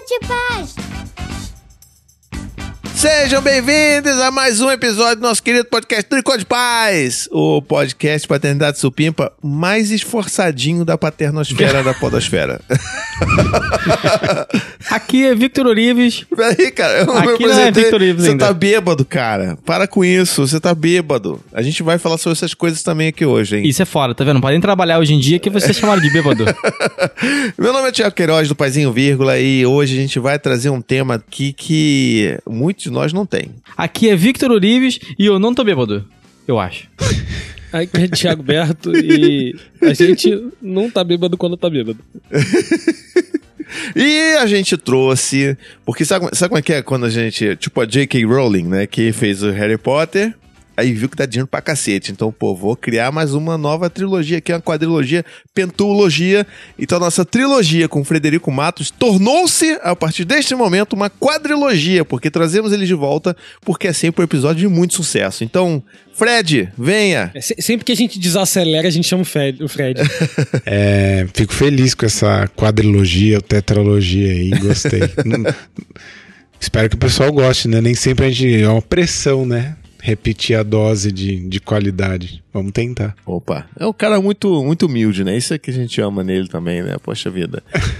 de paz! Sejam bem-vindos a mais um episódio do nosso querido podcast Tricô de Paz, o podcast Paternidade Supimpa mais esforçadinho da paternosfera da podosfera. Aqui é Victor Orives. Peraí, cara, eu não me Aqui não é apresentei. Victor Orives Você ainda. tá bêbado, cara. Para com isso, você tá bêbado. A gente vai falar sobre essas coisas também aqui hoje, hein? Isso é fora, tá vendo? Não podem trabalhar hoje em dia que você é chamado de bêbado. Meu nome é Thiago Queiroz, do Paizinho Vírgula, e hoje a gente vai trazer um tema aqui que muitos de nós não tem. Aqui é Victor Orives e eu não tô bêbado, eu acho. Aqui é Thiago Berto e a gente não tá bêbado quando tá bêbado. E a gente trouxe... Porque sabe como é que é quando a gente... Tipo a J.K. Rowling, né? Que fez o Harry Potter... Aí viu que dá dinheiro pra cacete. Então, pô, vou criar mais uma nova trilogia aqui, uma quadrilogia, pentologia. Então, a nossa trilogia com Frederico Matos tornou-se, a partir deste momento, uma quadrilogia, porque trazemos ele de volta, porque é sempre um episódio de muito sucesso. Então, Fred, venha! Sempre que a gente desacelera, a gente chama o Fred. Fico feliz com essa quadrilogia ou tetralogia aí, gostei. Espero que o pessoal goste, né? Nem sempre a gente... É uma pressão, né? Repetir a dose de qualidade. Vamos tentar. Opa, é um cara muito, muito humilde, né? Isso é que a gente ama nele também, né? Poxa vida.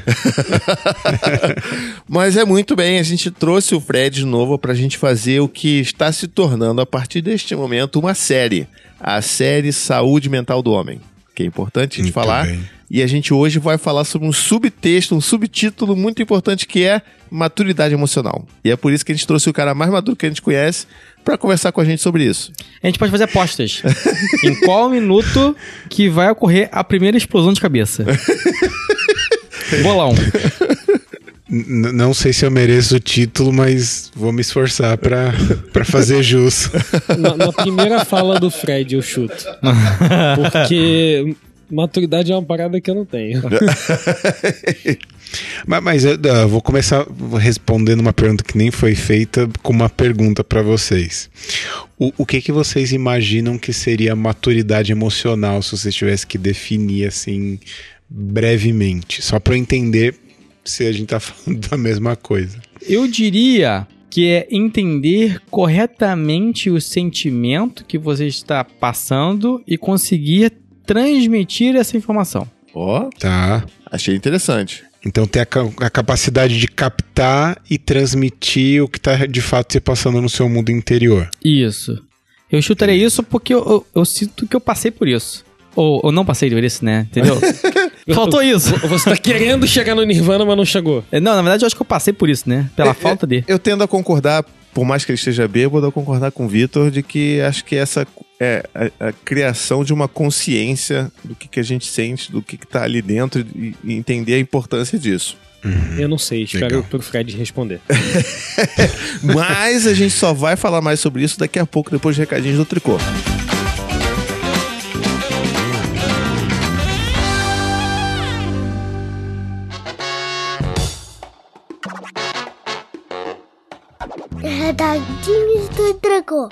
Mas é muito bem, a gente trouxe o Fred de novo pra gente fazer o que está se tornando, a partir deste momento, uma série. A série Saúde Mental do Homem. Que é importante a gente falar. Bem. E a gente hoje vai falar sobre um subtexto, um subtítulo muito importante que é maturidade emocional. E é por isso que a gente trouxe o cara mais maduro que a gente conhece pra conversar com a gente sobre isso. A gente pode fazer apostas. Em qual minuto que vai ocorrer a primeira explosão de cabeça? Bolão. Não sei se eu mereço o título, mas vou me esforçar pra fazer jus. Na primeira fala do Fred, eu chuto. Porque maturidade é uma parada que eu não tenho. Mas eu vou começar respondendo uma pergunta que nem foi feita com uma pergunta pra vocês. O que vocês imaginam que seria maturidade emocional, se vocês tivessem que definir assim brevemente? Só pra eu entender se a gente tá falando da mesma coisa. Eu diria que é entender corretamente o sentimento que você está passando e conseguir transmitir essa informação. Ó, Tá. achei interessante. Então ter a capacidade de captar e transmitir o que tá de fato se passando no seu mundo interior. Isso. Eu chutarei isso porque eu sinto que eu passei por isso. Ou não passei por isso, né? Entendeu? Faltou isso. Você tá querendo chegar no Nirvana, mas não chegou. Não, na verdade eu acho que eu passei por isso, né? Pela falta de... Eu tendo a concordar, por mais que ele esteja bêbado, a concordar com o Vitor de que acho que essa é a criação de uma consciência do que a gente sente, do que tá ali dentro e entender a importância disso. Eu não sei, espero Legal. pro Fred responder. Mas a gente só vai falar mais sobre isso daqui a pouco, depois de recadinhos do Tricô. Recadinhos do Tricô.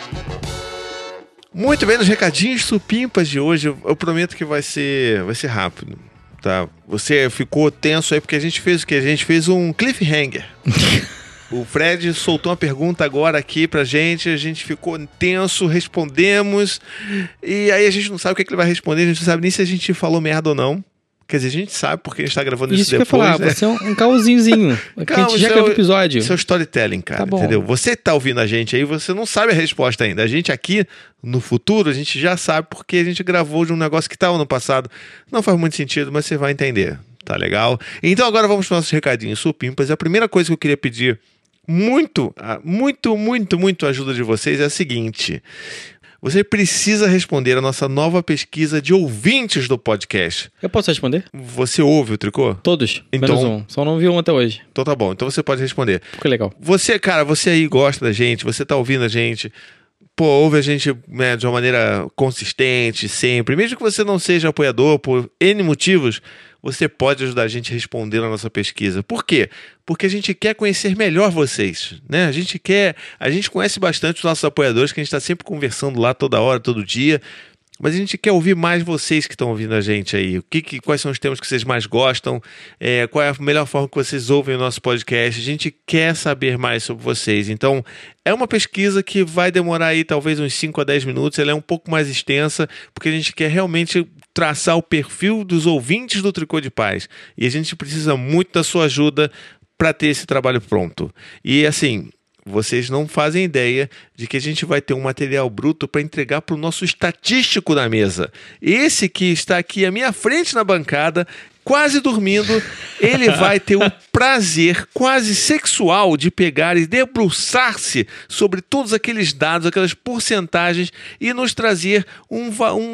Muito bem, nos recadinhos supimpas de hoje, eu prometo que vai ser rápido, tá? Você ficou tenso aí porque a gente fez o quê? A gente fez um cliffhanger. O Fred soltou uma pergunta agora aqui pra gente, a gente ficou tenso, respondemos, e aí a gente não sabe o que ele vai responder, a gente não sabe nem se a gente falou merda ou não. Quer dizer, a gente sabe porque a gente tá gravando isso Isso que eu ia depois, falar, né? você é um caosinhozinho. Que a Calma, gente já gravou o episódio. Isso é o storytelling, cara, Tá bom. entendeu? Você que tá ouvindo a gente aí, você não sabe a resposta ainda. A gente aqui, no futuro, a gente já sabe porque a gente gravou de um negócio que tava no passado. Não faz muito sentido, mas você vai entender, tá legal? Então agora vamos para os nossos recadinhos supimpas. A primeira coisa que eu queria pedir muito ajuda de vocês é a seguinte... Você precisa responder a nossa nova pesquisa de ouvintes do podcast. Eu posso responder? Você ouve o Tricô? Todos, Então- menos um. Só não vi um até hoje. Então tá bom, então você pode responder. Ficou legal. Você, cara, você aí gosta da gente, você tá ouvindo a gente, pô, ouve a gente, né, de uma maneira consistente, sempre. Mesmo que você não seja apoiador por N motivos, você pode ajudar a gente a responder a nossa pesquisa. Por quê? Porque a gente quer conhecer melhor vocês, né? A gente conhece bastante os nossos apoiadores, que a gente está sempre conversando lá toda hora, todo dia. mas a gente quer ouvir mais vocês que estão ouvindo a gente aí. Quais são os temas que vocês mais gostam? Qual é a melhor forma que vocês ouvem o nosso podcast? A gente quer saber mais sobre vocês. Então, é uma pesquisa que vai demorar aí talvez uns 5 a 10 minutos. Ela é um pouco mais extensa, porque a gente quer realmente traçar o perfil dos ouvintes do Tricô de Paz. E a gente precisa muito da sua ajuda para ter esse trabalho pronto. E assim, vocês não fazem ideia de que a gente vai ter um material bruto para entregar para o nosso estatístico da mesa. Esse que está aqui à minha frente na bancada, quase dormindo, ele vai ter o prazer quase sexual de pegar e debruçar-se sobre todos aqueles dados, aquelas porcentagens e nos trazer um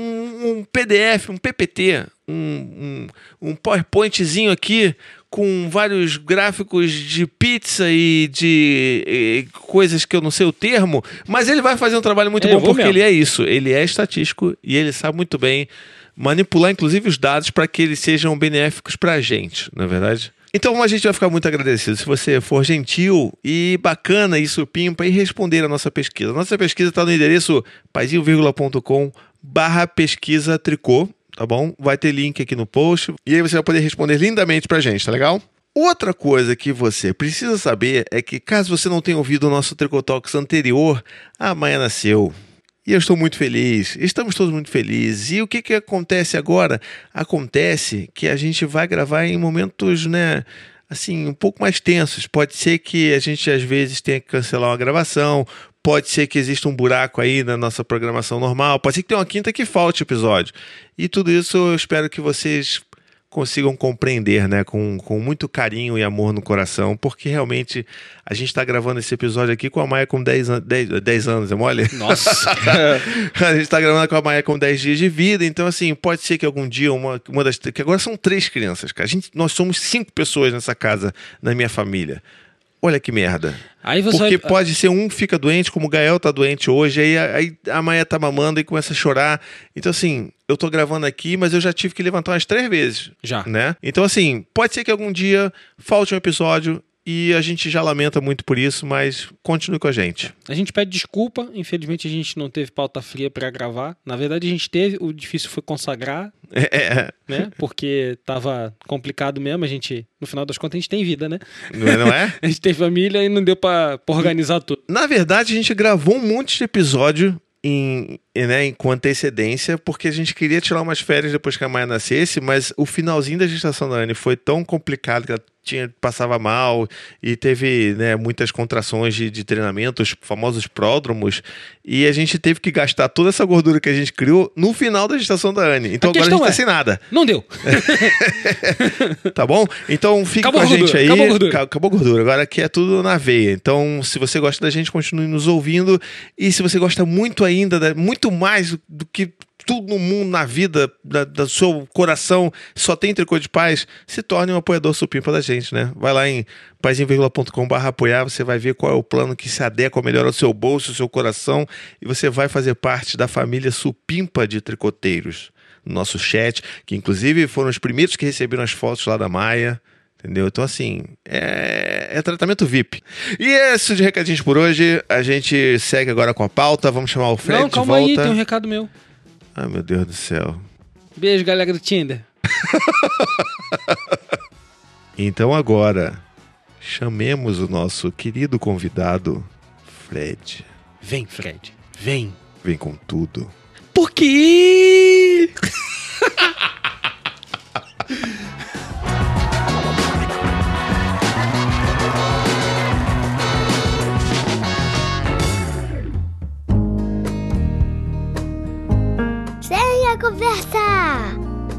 PDF, um PPT, um PowerPointzinho aqui com vários gráficos de pizza e de coisas que eu não sei o termo, mas ele vai fazer um trabalho muito bom porque ele é isso, ele é estatístico e ele sabe muito bem manipular inclusive os dados para que eles sejam benéficos para a gente, não é verdade? Então a gente vai ficar muito agradecido se você for gentil e bacana e supimpa e responder a nossa pesquisa. A nossa pesquisa está no endereço paizinho.com/pesquisa tricô. Tá bom? Vai ter link aqui no post. E aí você vai poder responder lindamente pra gente, tá legal? Outra coisa que você precisa saber é que caso você não tenha ouvido o nosso Tricotalks anterior, a Maia nasceu. E eu estou muito feliz. Estamos todos muito felizes. E o que acontece agora? Acontece que a gente vai gravar em momentos, né, assim, um pouco mais tensos. Pode ser que a gente às vezes tenha que cancelar uma gravação. Pode ser que exista um buraco aí na nossa programação normal. Pode ser que tenha uma quinta que falte episódio. E tudo isso eu espero que vocês consigam compreender, né? Com muito carinho e amor no coração. Porque realmente a gente está gravando esse episódio aqui com a Maia com 10 anos. É mole? Nossa! A gente está gravando com a Maia com 10 dias de vida. Então, assim, pode ser que algum dia uma das... Que agora são 3 crianças, cara. Nós somos 5 pessoas nessa casa, na minha família. Olha que merda. Porque pode ser um fica doente, como o Gael tá doente hoje, aí a Maia tá mamando e começa a chorar. Então, assim, eu tô gravando aqui, mas eu já tive que levantar umas 3 vezes. Já. Né? Então, assim, pode ser que algum dia falte um episódio e a gente já lamenta muito por isso, mas continue com a gente. A gente pede desculpa, infelizmente a gente não teve pauta fria pra gravar. Na verdade a gente teve, o difícil foi consagrar, né? Porque tava complicado mesmo, a gente, no final das contas a gente tem vida, né? Não é? A gente tem família e não deu pra organizar tudo. Na verdade a gente gravou um monte de episódio com antecedência, porque a gente queria tirar umas férias depois que a Maia nascesse, mas o finalzinho da gestação da Anne foi tão complicado que ela passava mal e teve, né, muitas contrações de treinamento, os famosos pródromos, e a gente teve que gastar toda essa gordura que a gente criou no final da gestação da Anne. Então agora a gente tá sem nada. Não deu. Tá bom? Então fica com a gente aí. Acabou a gordura. Agora aqui é tudo na veia. Então, se você gosta da gente, continue nos ouvindo. E se você gosta muito ainda, muito mais do que tudo no mundo, na vida, do seu coração, só tem Tricô de Paz, se torne um apoiador supimpa da gente, né? Vai lá em paizinho.com/apoiar, você vai ver qual é o plano que se adequa melhor ao seu bolso, ao seu coração, e você vai fazer parte da família supimpa de tricoteiros. No nosso chat, que inclusive foram os primeiros que receberam as fotos lá da Maia. Entendeu? Então, assim, é tratamento VIP. E é isso de recadinhos por hoje. A gente segue agora com a pauta. Vamos chamar o Fred de volta. Não, calma aí, tem um recado meu. Ai, meu Deus do céu. Beijo, galera do Tinder. Então agora, chamemos o nosso querido convidado, Fred. Vem, Fred. Vem. Vem com tudo. Por quê? Conversa!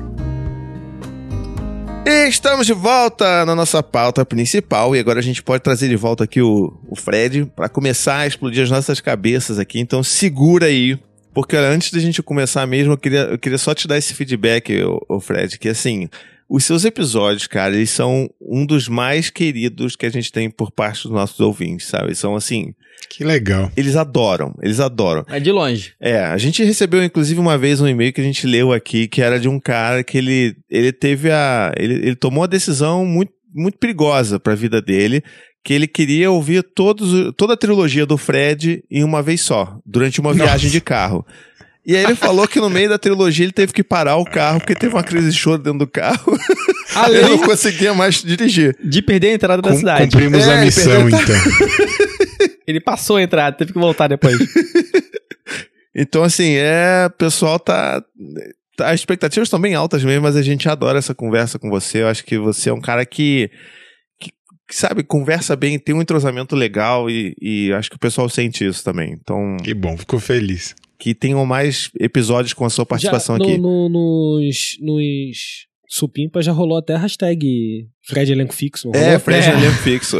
Estamos de volta na nossa pauta principal e agora a gente pode trazer de volta aqui o Fred para começar a explodir as nossas cabeças aqui, então segura aí, porque antes da gente começar mesmo eu queria só te dar esse feedback, o Fred, que assim, os seus episódios, cara, eles são um dos mais queridos que a gente tem por parte dos nossos ouvintes, sabe? Eles são assim... Que legal. Eles adoram. É de longe. A gente recebeu inclusive uma vez um e-mail que a gente leu aqui, que era de um cara que ele teve ele tomou a decisão muito, muito perigosa pra vida dele, que ele queria ouvir toda a trilogia do Fred em uma vez só, durante uma viagem de carro. E aí ele falou que no meio da trilogia ele teve que parar o carro porque teve uma crise de choro dentro do carro. Ele não conseguia mais dirigir. De perder a entrada da cidade. Cumprimos a missão, então. Ele passou a entrada, teve que voltar depois. Então, assim, o pessoal as expectativas estão bem altas mesmo, mas a gente adora essa conversa com você. Eu acho que você é um cara que sabe, conversa bem, tem um entrosamento legal e acho que o pessoal sente isso também. Então, Que bom, fico feliz. que tenham mais episódios com a sua participação aqui. Nos Supimpa já rolou até a hashtag Fred Elenco Fixo. Fred Elenco Fixo.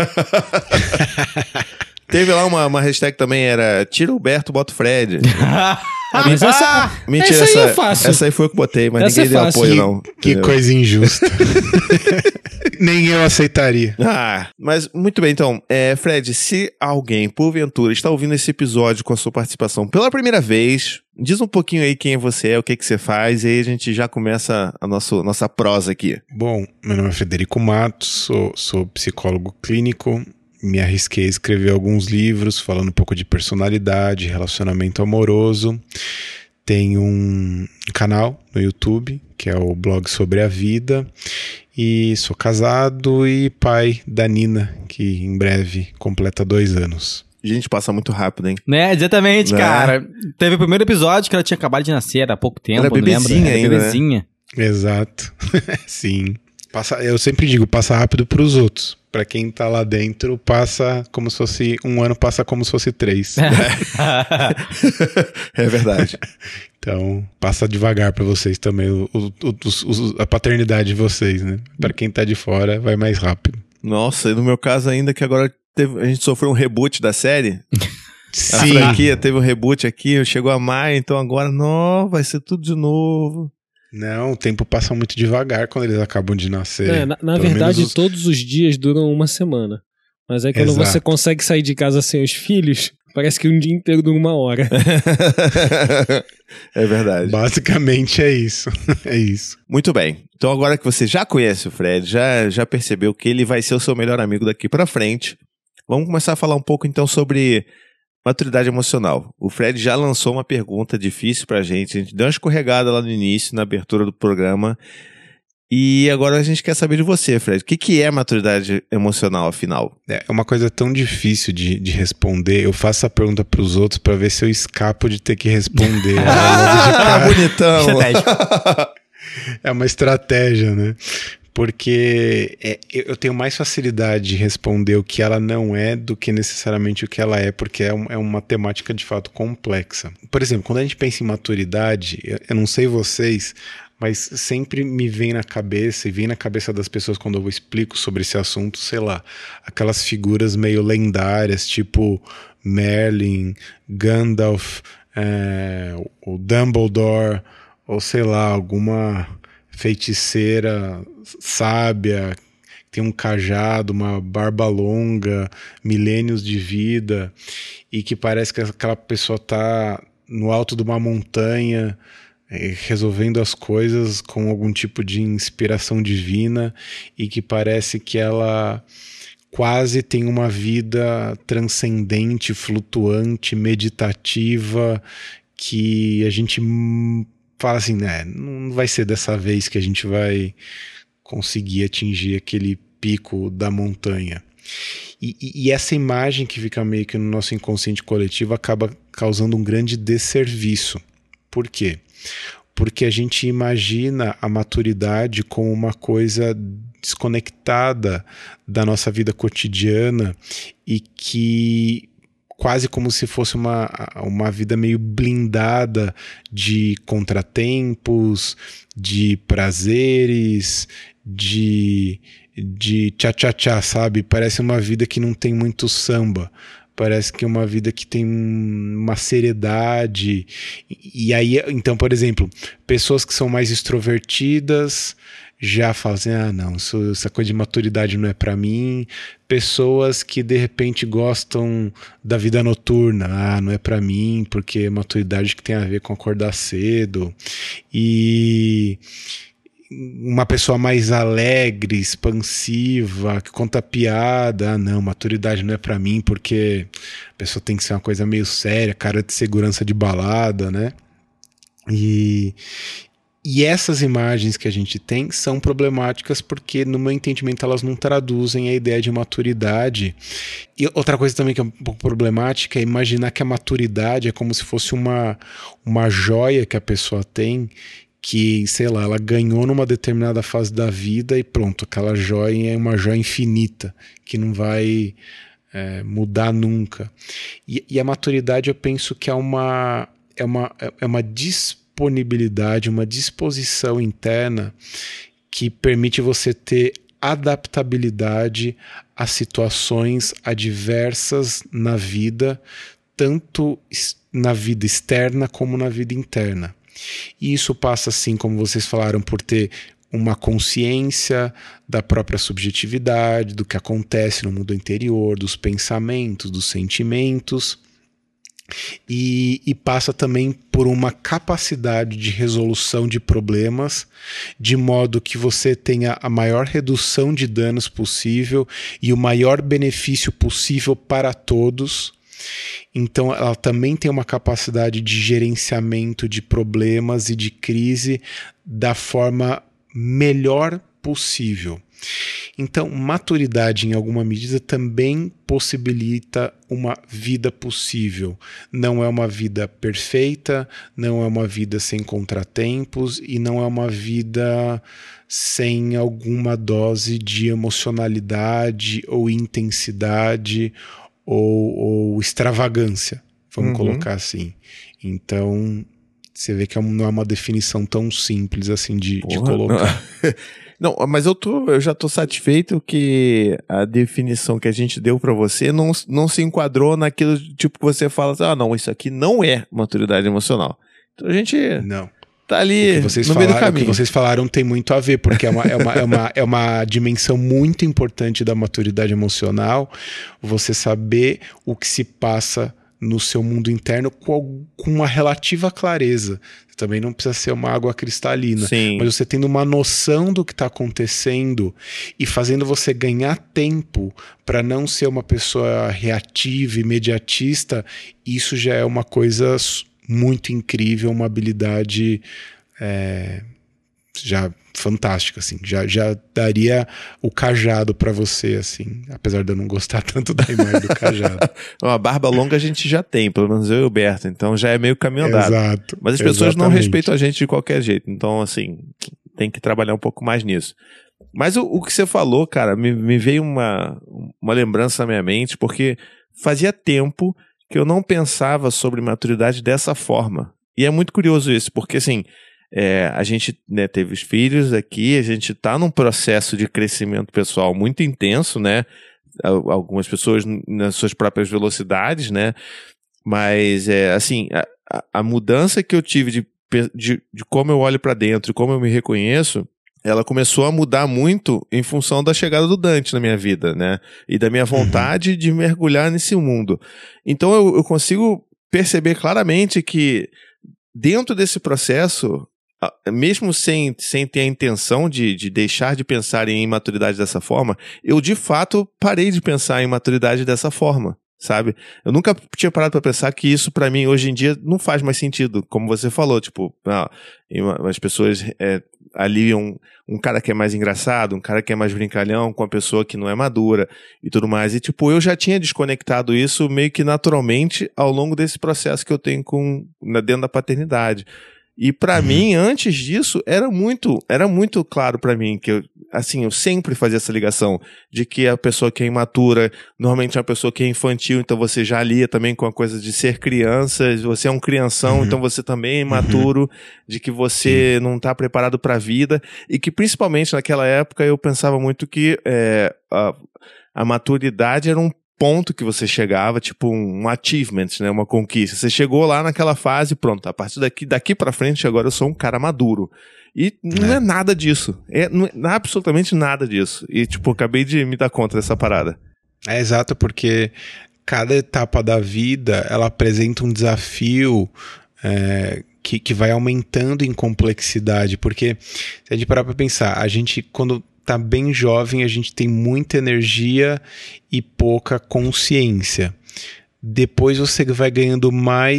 Teve lá uma hashtag também, era Tira o Berto, bota o Fred. Mas Mentira, essa aí é fácil. Essa aí foi eu que botei, mas Essa ninguém é deu fácil. apoio, não. Que Entendeu? coisa injusta. Nem eu aceitaria. Mas muito bem, então, Fred, se alguém, porventura, está ouvindo esse episódio com a sua participação pela primeira vez, diz um pouquinho aí quem você é, o que você faz, e aí a gente já começa a nossa prosa aqui. Bom, meu nome é Frederico Matos, sou psicólogo clínico, me arrisquei a escrever alguns livros falando um pouco de personalidade, relacionamento amoroso. Tenho um canal no YouTube, que é o Blog Sobre a Vida, e sou casado e pai da Nina, que em breve completa 2 anos. Gente, passa muito rápido, hein? Né, exatamente, Né? cara. Teve o primeiro episódio que ela tinha acabado de nascer há pouco tempo, Era não lembro. bebezinha ainda, né? bebezinha. Exato. Sim. Eu sempre digo, passa rápido pros outros. Pra quem tá lá dentro, passa como se fosse 1 ano, passa como se fosse 3. É verdade. Então, passa devagar pra vocês também, a paternidade de vocês, né? Pra quem tá de fora, vai mais rápido. Nossa, e no meu caso ainda que agora a gente sofreu um reboot da série. A Sim. franquia teve um reboot aqui, chegou a maio, então agora, vai ser tudo de novo. Não, o tempo passa muito devagar quando eles acabam de nascer. Na Pelo verdade, menos todos os dias duram 1 semana. Mas aí quando Exato. você consegue sair de casa sem os filhos, parece que um dia inteiro dura 1 hora. É verdade. Basicamente é isso. É isso. Muito bem. Então agora que você já conhece o Fred, já percebeu que ele vai ser o seu melhor amigo daqui pra frente, vamos começar a falar um pouco então sobre maturidade emocional. O Fred já lançou uma pergunta difícil pra gente, a gente deu uma escorregada lá no início, na abertura do programa, e agora a gente quer saber de você, Fred. O que é maturidade emocional, afinal? É uma coisa tão difícil de responder. Eu faço a pergunta pros outros pra ver se eu escapo de ter que responder. Bonitão! É uma estratégia, né? Porque eu tenho mais facilidade de responder o que ela não é do que necessariamente o que ela é, porque é uma temática de fato complexa. Por exemplo, quando a gente pensa em maturidade, eu não sei vocês, mas sempre me vem na cabeça e vem na cabeça das pessoas quando eu explico sobre esse assunto, sei lá, aquelas figuras meio lendárias, tipo Merlin, Gandalf, o Dumbledore, ou sei lá, alguma feiticeira sábia, tem um cajado, uma barba longa, milênios de vida, e que parece que aquela pessoa tá no alto de uma montanha, resolvendo as coisas com algum tipo de inspiração divina, e que parece que ela quase tem uma vida transcendente, flutuante, meditativa, que a gente fala assim, né, não vai ser dessa vez que a gente vai conseguir atingir aquele pico da montanha. E essa imagem que fica meio que no nosso inconsciente coletivo acaba causando um grande desserviço. Por quê? Porque a gente imagina a maturidade como uma coisa desconectada da nossa vida cotidiana e que quase como se fosse uma vida meio blindada de contratempos, de prazeres, de tchá-tchá-tchá, sabe? Parece uma vida que não tem muito samba. Parece que é uma vida que tem uma seriedade. E aí, então, por exemplo, pessoas que são mais extrovertidas já falam assim, não, essa coisa de maturidade não é pra mim. Pessoas que de repente gostam da vida noturna, não é pra mim, porque é maturidade que tem a ver com acordar cedo. E uma pessoa mais alegre, expansiva, que conta piada, não, maturidade não é pra mim, porque a pessoa tem que ser uma coisa meio séria, cara de segurança de balada, né? E essas imagens que a gente tem são problemáticas porque, no meu entendimento, elas não traduzem a ideia de maturidade. E outra coisa também que é um pouco problemática é imaginar que a maturidade é como se fosse uma joia que a pessoa tem, que, sei lá, ela ganhou numa determinada fase da vida e pronto, aquela joia é uma joia infinita, que não vai mudar nunca. E a maturidade, eu penso que é uma disponibilidade, uma disposição interna que permite você ter adaptabilidade a situações adversas na vida, tanto na vida externa como na vida interna. E isso passa, assim, como vocês falaram, por ter uma consciência da própria subjetividade, do que acontece no mundo interior, dos pensamentos, dos sentimentos. E passa também por uma capacidade de resolução de problemas, de modo que você tenha a maior redução de danos possível e o maior benefício possível para todos. Então ela também tem uma capacidade de gerenciamento de problemas e de crise da forma melhor possível. Então, maturidade, em alguma medida, também possibilita uma vida possível. Não é uma vida perfeita, não é uma vida sem contratempos e não é uma vida sem alguma dose de emocionalidade ou intensidade ou extravagância, vamos colocar assim. Então, você vê que não é uma definição tão simples assim de colocar. Não, mas eu já tô satisfeito que a definição que a gente deu pra você não se enquadrou naquilo tipo que você fala assim, não, isso aqui não é maturidade emocional. Então a gente tá ali no meio do caminho. O que vocês falaram tem muito a ver, porque é uma dimensão muito importante da maturidade emocional, você saber o que se passa no seu mundo interno com uma relativa clareza. Também não precisa ser uma água cristalina. Sim. Mas você tendo uma noção do que está acontecendo e fazendo você ganhar tempo para não ser uma pessoa reativa, imediatista, isso já é uma coisa muito incrível, uma habilidade já fantástica, assim. Já daria o cajado para você, assim, apesar de eu não gostar tanto da imagem do cajado. A barba longa a gente já tem, pelo menos eu e o Berto, então já é meio caminho andado. Exato. Mas as pessoas não respeitam a gente de qualquer jeito, então, assim, tem que trabalhar um pouco mais nisso. Mas o que você falou, cara, me veio uma lembrança na minha mente, porque fazia tempo que eu não pensava sobre maturidade dessa forma. E é muito curioso isso, porque, assim, a gente, né, teve os filhos aqui, a gente tá num processo de crescimento pessoal muito intenso, né? Algumas pessoas nas suas próprias velocidades, né? Mas, assim, a mudança que eu tive de como eu olho pra dentro e como eu me reconheço, ela começou a mudar muito em função da chegada do Dante na minha vida, né? E da minha vontade de mergulhar nesse mundo. Então eu consigo perceber claramente que dentro desse processo, mesmo sem ter a intenção de deixar de pensar em imaturidade dessa forma, eu de fato parei de pensar em maturidade dessa forma, sabe? Eu nunca tinha parado para pensar que isso para mim hoje em dia não faz mais sentido, como você falou, tipo, as pessoas aliam um cara que é mais engraçado, um cara que é mais brincalhão com a pessoa que não é madura e tudo mais, e tipo, eu já tinha desconectado isso meio que naturalmente ao longo desse processo que eu tenho dentro da paternidade. E pra mim, antes disso, era muito claro pra mim que eu sempre fazia essa ligação de que a pessoa que é imatura, normalmente é uma pessoa que é infantil, então você já alia também com a coisa de ser criança, você é um crianção, então você também é imaturo, de que você não tá preparado pra vida, e que principalmente naquela época eu pensava muito que a maturidade era um ponto que você chegava, tipo um achievement, né, uma conquista. Você chegou lá naquela fase, pronto, a partir daqui pra frente, agora eu sou um cara maduro. E não é nada disso. Não é absolutamente nada disso. E, tipo, acabei de me dar conta dessa parada. É exato, porque cada etapa da vida, ela apresenta um desafio que vai aumentando em complexidade, porque se a gente parar pra pensar, a gente, quando tá bem jovem, a gente tem muita energia e pouca consciência. Depois você vai ganhando mais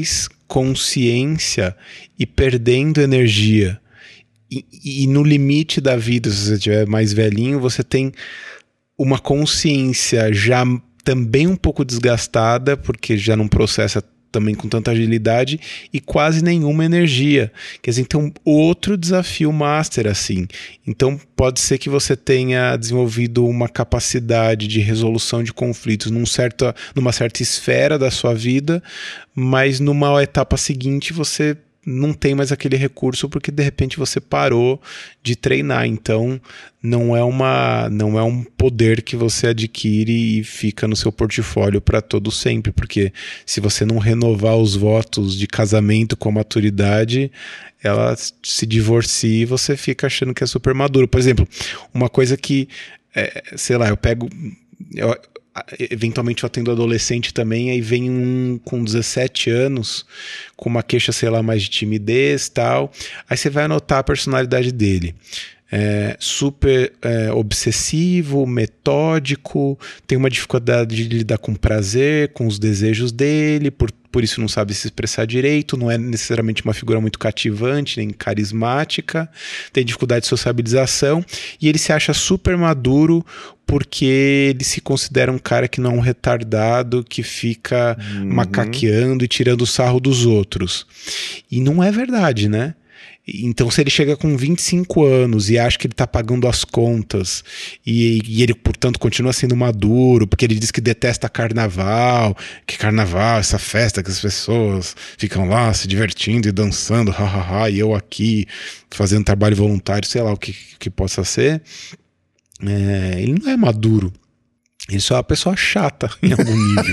consciência e perdendo energia. E no limite da vida, se você estiver mais velhinho, você tem uma consciência já também um pouco desgastada, porque já não processa também com tanta agilidade e quase nenhuma energia. Quer dizer, então outro desafio master assim. Então pode ser que você tenha desenvolvido uma capacidade de resolução de conflitos numa certa esfera da sua vida, mas numa etapa seguinte você não tem mais aquele recurso porque de repente você parou de treinar. Então não é um poder que você adquire e fica no seu portfólio para todo sempre, porque se você não renovar os votos de casamento com a maturidade, ela se divorcia e você fica achando que é super maduro. Por exemplo, uma coisa que sei lá, eventualmente eu atendo adolescente também, aí vem um com 17 anos com uma queixa, sei lá, mais de timidez e tal, aí você vai anotar a personalidade dele. Super obsessivo, metódico, tem uma dificuldade de lidar com prazer, com os desejos dele, por isso não sabe se expressar direito, não é necessariamente uma figura muito cativante, nem carismática, tem dificuldade de sociabilização, e ele se acha super maduro porque ele se considera um cara que não é um retardado, que fica macaqueando e tirando o sarro dos outros. E não é verdade, né? Então, se ele chega com 25 anos e acha que ele está pagando as contas e ele, portanto, continua sendo maduro, porque ele diz que detesta carnaval, que carnaval, essa festa que as pessoas ficam lá se divertindo e dançando, hahaha, e eu aqui fazendo trabalho voluntário, sei lá o que possa ser, ele não é maduro. Ele só é uma pessoa chata em algum nível.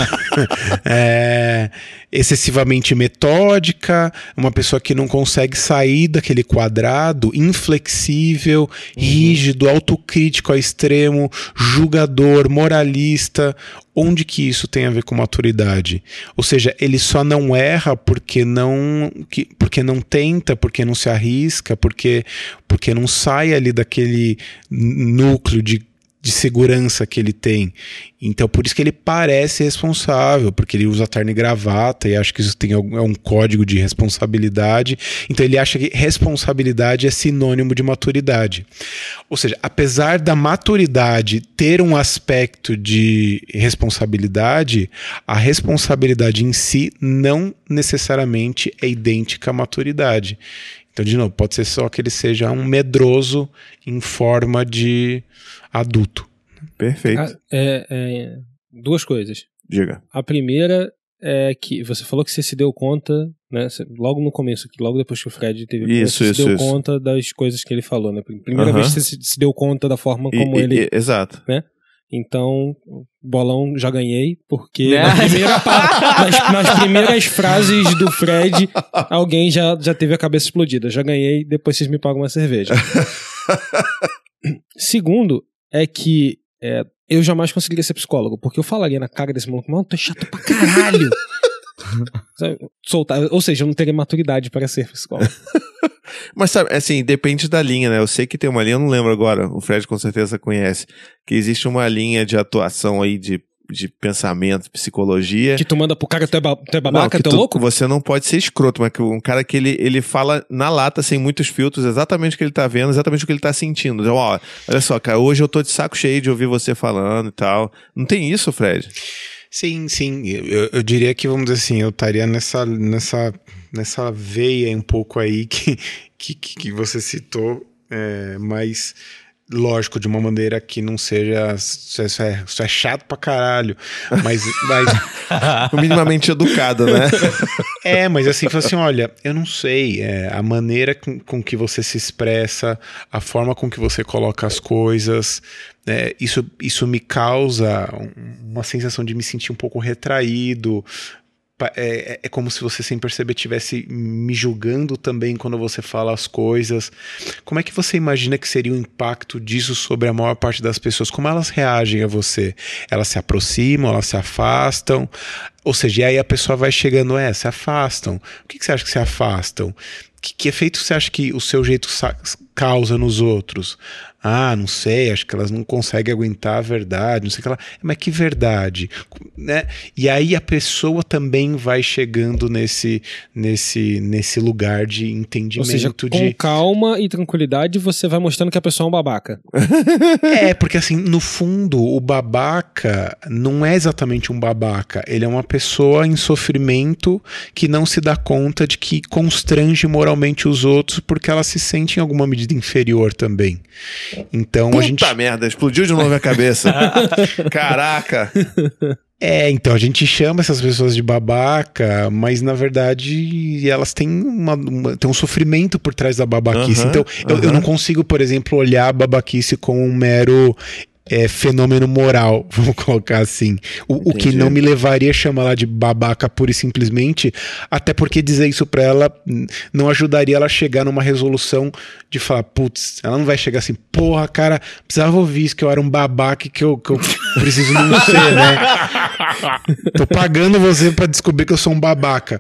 Excessivamente metódica, uma pessoa que não consegue sair daquele quadrado, inflexível, rígido, autocrítico ao extremo, julgador, moralista. Onde que isso tem a ver com maturidade? Ou seja, ele só não erra porque não tenta, porque não se arrisca, porque não sai ali daquele núcleo de segurança que ele tem. Então por isso que ele parece responsável, porque ele usa terno e gravata e acha que isso é um código de responsabilidade. Então ele acha que responsabilidade é sinônimo de maturidade. Ou seja, apesar da maturidade ter um aspecto de responsabilidade, a responsabilidade em si não necessariamente é idêntica à maturidade. Então, de novo, pode ser só que ele seja um medroso em forma de adulto. Perfeito. Duas coisas. Diga. A primeira é que você falou que você se deu conta, né? Logo no começo, logo depois que o Fred teve você se deu conta das coisas que ele falou, né? Primeira vez que você se deu conta da forma como ele... Exato. Né? Então, bolão já ganhei, porque nas primeiras frases do Fred, alguém já teve a cabeça explodida. Já ganhei, depois vocês me pagam uma cerveja. Segundo, é que eu jamais conseguiria ser psicólogo, porque eu falaria na cara desse maluco, mano, tu é chato pra caralho. Ou seja, eu não teria maturidade para ser psicólogo. Mas sabe, assim, depende da linha, né? Eu sei que tem uma linha, eu não lembro agora, o Fred com certeza conhece, que existe uma linha de atuação aí de pensamento, psicologia. Que tu manda pro cara, tu é babaca, tu é louco? Você não pode ser escroto, mas que um cara que ele fala na lata, sem muitos filtros, exatamente o que ele tá vendo, exatamente o que ele tá sentindo. Então, olha só, cara, hoje eu tô de saco cheio de ouvir você falando e tal. Não tem isso, Fred? Sim. Eu diria que, vamos dizer assim, eu estaria nessa veia um pouco aí que você citou, mas lógico, de uma maneira que não seja isso é chato pra caralho, mas minimamente educado, né? Mas assim, fala assim, olha, eu não sei, a maneira com que você se expressa, a forma com que você coloca as coisas, isso me causa uma sensação de me sentir um pouco retraído. É como se você, sem perceber, estivesse me julgando também quando você fala as coisas. Como é que você imagina que seria o impacto disso sobre a maior parte das pessoas? Como elas reagem a você? Elas se aproximam, elas se afastam? Ou seja, e aí a pessoa vai chegando, se afastam. Por que você acha que se afastam? Que efeito você acha que o seu jeito causa nos outros? Não sei, acho que elas não conseguem aguentar a verdade, não sei o que lá. Mas que verdade? Né? E aí a pessoa também vai chegando nesse lugar de entendimento. Ou seja, com calma e tranquilidade você vai mostrando que a pessoa é um babaca. Porque assim, no fundo, o babaca não é exatamente um babaca. Ele é uma pessoa em sofrimento que não se dá conta de que constrange moralmente os outros porque ela se sente em alguma medida inferior também. Então Puta a gente... merda, explodiu de novo a cabeça. Caraca. Então a gente chama essas pessoas de babaca, mas na verdade elas têm um sofrimento por trás da babaquice. Então eu não consigo, por exemplo, olhar a babaquice como um mero fenômeno moral, vamos colocar assim. O que não me levaria a chamar ela de babaca pura e simplesmente, até porque dizer isso pra ela não ajudaria ela a chegar numa resolução de falar, putz, ela não vai chegar assim, porra, cara, precisava ouvir isso, que eu era um babaca que eu preciso não ser, né? Tô pagando você pra descobrir que eu sou um babaca.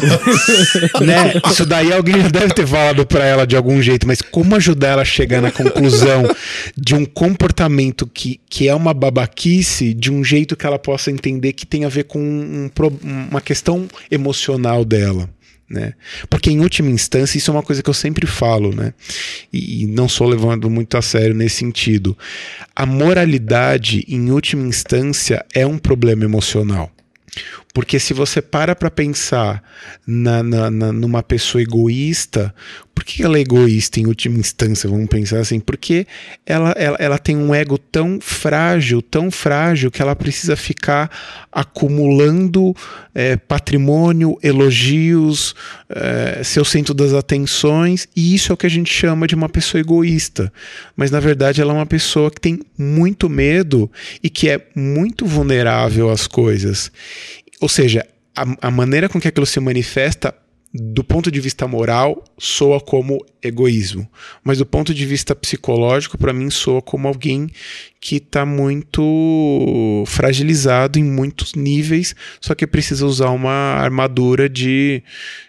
Né? Isso daí alguém já deve ter falado pra ela de algum jeito, mas como ajudar ela a chegar na conclusão de um comportamento que é uma babaquice, de um jeito que ela possa entender que tem a ver com uma questão emocional dela, né? Porque em última instância, isso é uma coisa que eu sempre falo, né? E não sou levando muito a sério nesse sentido. A moralidade, em última instância, é um problema emocional. Porque se você para pensar numa pessoa egoísta, por que ela é egoísta em última instância? Vamos pensar assim, porque ela tem um ego tão frágil, que ela precisa ficar acumulando patrimônio, elogios, seu centro das atenções, e isso é o que a gente chama de uma pessoa egoísta. Mas na verdade ela é uma pessoa que tem muito medo e que é muito vulnerável às coisas. Ou seja, a maneira com que aquilo se manifesta, do ponto de vista moral, soa como egoísmo. Mas do ponto de vista psicológico, para mim, soa como alguém que está muito fragilizado em muitos níveis, só que precisa usar uma armadura de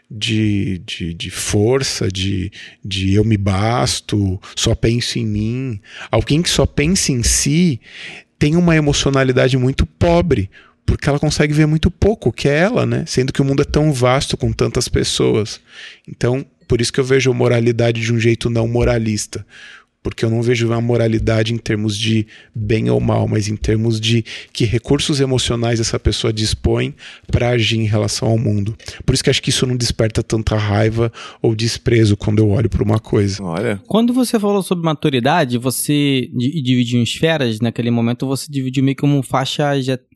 força, de eu me basto, só penso em mim. Alguém que só pensa em si tem uma emocionalidade muito pobre, porque ela consegue ver muito pouco, que é ela, né? Sendo que o mundo é tão vasto com tantas pessoas. Então, por isso que eu vejo a moralidade de um jeito não moralista. Porque eu não vejo a moralidade em termos de bem ou mal, mas em termos de que recursos emocionais essa pessoa dispõe para agir em relação ao mundo. Por isso que acho que isso não desperta tanta raiva ou desprezo quando eu olho para uma coisa. Olha. Quando você falou sobre maturidade, você dividiu em esferas, naquele momento você dividiu meio que como faixa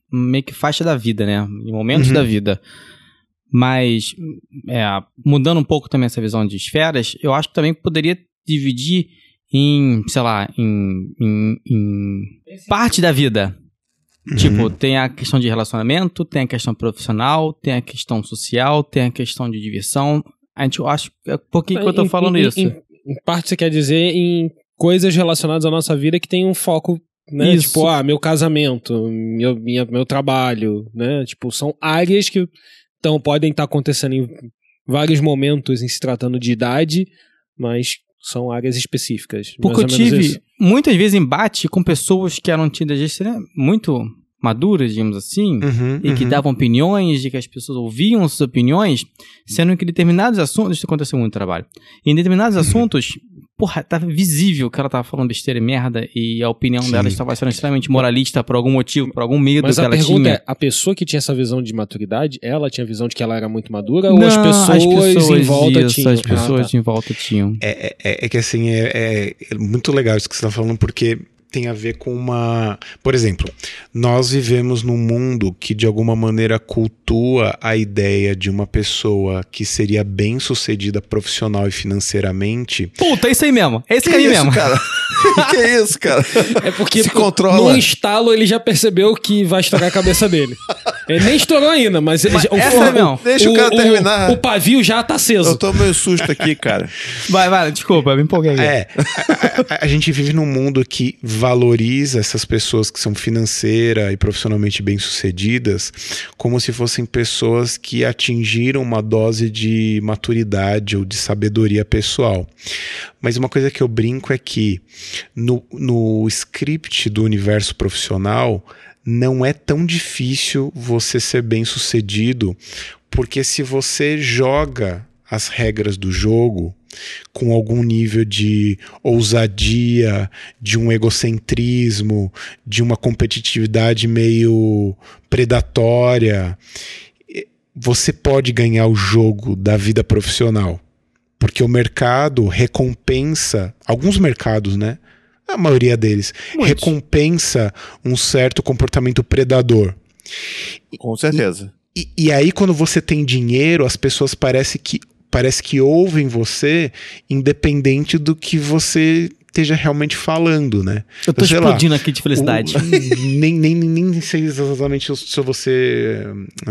da vida, né? Em momentos da vida. Mas, mudando um pouco também essa visão de esferas, eu acho que também poderia dividir em, sei lá, em parte da vida. Tipo, tem a questão de relacionamento, tem a questão profissional, tem a questão social, tem a questão de diversão. Eu acho que por que eu tô falando isso? Em parte você quer dizer em coisas relacionadas à nossa vida que tem um foco, né? Isso. Tipo, meu casamento, meu trabalho, né? Tipo, são áreas que podem estar acontecendo em vários momentos em se tratando de idade, mas são áreas específicas. Porque eu tive muitas vezes embate com pessoas que eram tidas de ser muito maduras, digamos assim, e que davam opiniões, de que as pessoas ouviam suas opiniões, sendo que em determinados assuntos, isso aconteceu muito no trabalho, em determinados assuntos, porra, tava visível que ela tava falando besteira e merda, e a opinião dela estava sendo extremamente moralista por algum motivo, por algum medo que ela tinha. Mas a pergunta é, a pessoa que tinha essa visão de maturidade, ela tinha a visão de que ela era muito madura, ou as pessoas em volta tinham? As pessoas em volta tinham. É que assim, é muito legal isso que você tá falando, porque tem a ver com por exemplo, nós vivemos num mundo que de alguma maneira cultua a ideia de uma pessoa que seria bem sucedida profissional e financeiramente. Puta, é isso aí mesmo. É esse caminho mesmo. Cara? Que isso, cara? É porque se controla. No instalo ele já percebeu que vai estourar a cabeça dele. Ele nem estourou ainda, mas deixa o cara terminar. O pavio já tá aceso. Eu tô meio susto aqui, cara. Vai, desculpa, me empolguei. A gente vive num mundo que valoriza essas pessoas que são financeira e profissionalmente bem-sucedidas como se fossem pessoas que atingiram uma dose de maturidade ou de sabedoria pessoal. Mas uma coisa que eu brinco é que no script do universo profissional não é tão difícil você ser bem-sucedido, porque se você joga as regras do jogo com algum nível de ousadia, de um egocentrismo, de uma competitividade meio predatória, você pode ganhar o jogo da vida profissional. Porque o mercado recompensa, alguns mercados, né? A maioria deles, recompensa um certo comportamento predador. Com certeza. E aí, quando você tem dinheiro, as pessoas parece que ouvem você, independente do que você esteja realmente falando, né? Eu tô explodindo aqui de felicidade. Nem sei exatamente se eu vou ser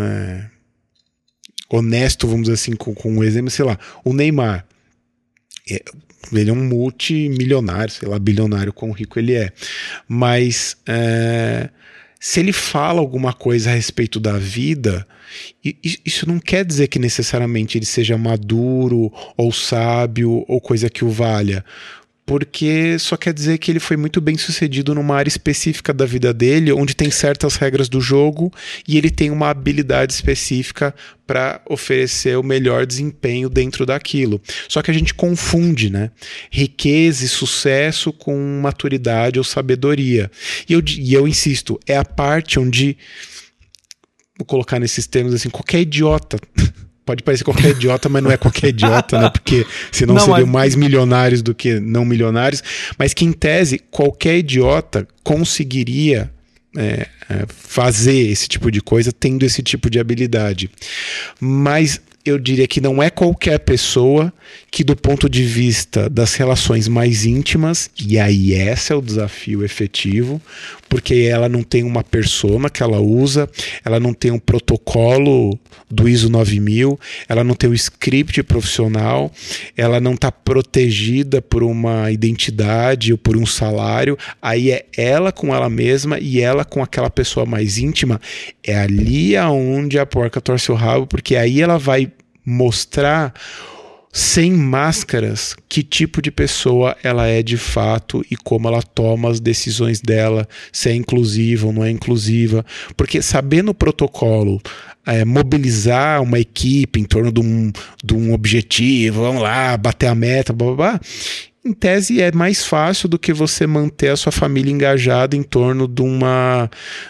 honesto, vamos dizer assim, com um exemplo, sei lá, o Neymar. Ele é um multimilionário, sei lá, bilionário, quão rico ele é. Mas se ele fala alguma coisa a respeito da vida, isso não quer dizer que necessariamente ele seja maduro ou sábio ou coisa que o valha. Porque só quer dizer que ele foi muito bem sucedido numa área específica da vida dele, onde tem certas regras do jogo e ele tem uma habilidade específica para oferecer o melhor desempenho dentro daquilo. Só que a gente confunde, né? Riqueza e sucesso com maturidade ou sabedoria. E eu insisto, é a parte onde, vou colocar nesses termos assim, qualquer idiota... Pode parecer qualquer idiota, mas não é qualquer idiota, né? Porque senão seriam mais milionários do que não milionários. Mas que, em tese, qualquer idiota conseguiria fazer esse tipo de coisa tendo esse tipo de habilidade. Mas eu diria que não é qualquer pessoa que, do ponto de vista das relações mais íntimas, e aí esse é o desafio efetivo, porque ela não tem uma persona que ela usa, ela não tem um protocolo do ISO 9000, ela não tem um script profissional, ela não está protegida por uma identidade ou por um salário, aí é ela com ela mesma e ela com aquela pessoa mais íntima, é ali aonde a porca torce o rabo, porque aí ela vai mostrar sem máscaras que tipo de pessoa ela é de fato e como ela toma as decisões dela, se é inclusiva ou não é inclusiva, porque sabendo o protocolo, mobilizar uma equipe em torno de um objetivo, vamos lá, bater a meta, blá blá blá, em tese é mais fácil do que você manter a sua família engajada em torno de uma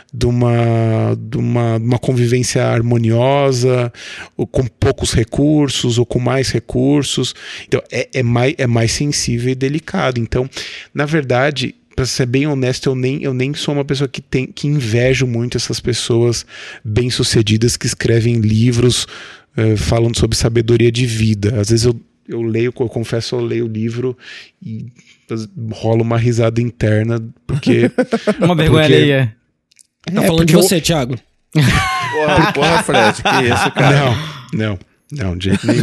convivência harmoniosa, ou com poucos recursos, ou com mais recursos. Então é mais sensível e delicado. Então, na verdade, para ser bem honesto, eu nem sou uma pessoa que invejo muito essas pessoas bem-sucedidas que escrevem livros falando sobre sabedoria de vida. Às vezes eu leio, eu confesso, eu leio o livro e rola uma risada interna, porque... Uma vergonha alheia. Tá falando de você, Thiago. Porra, Fred, que isso, cara? Não, de jeito nenhum.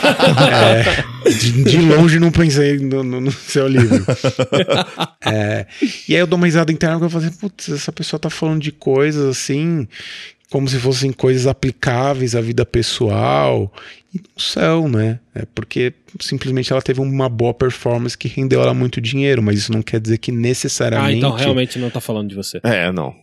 De longe não pensei no seu livro. E aí eu dou uma risada interna porque eu falo assim, putz, essa pessoa tá falando de coisas assim, como se fossem coisas aplicáveis à vida pessoal, e não são, né? É porque simplesmente ela teve uma boa performance que rendeu ela muito dinheiro, mas isso não quer dizer que necessariamente... então realmente não tá falando de você. Não.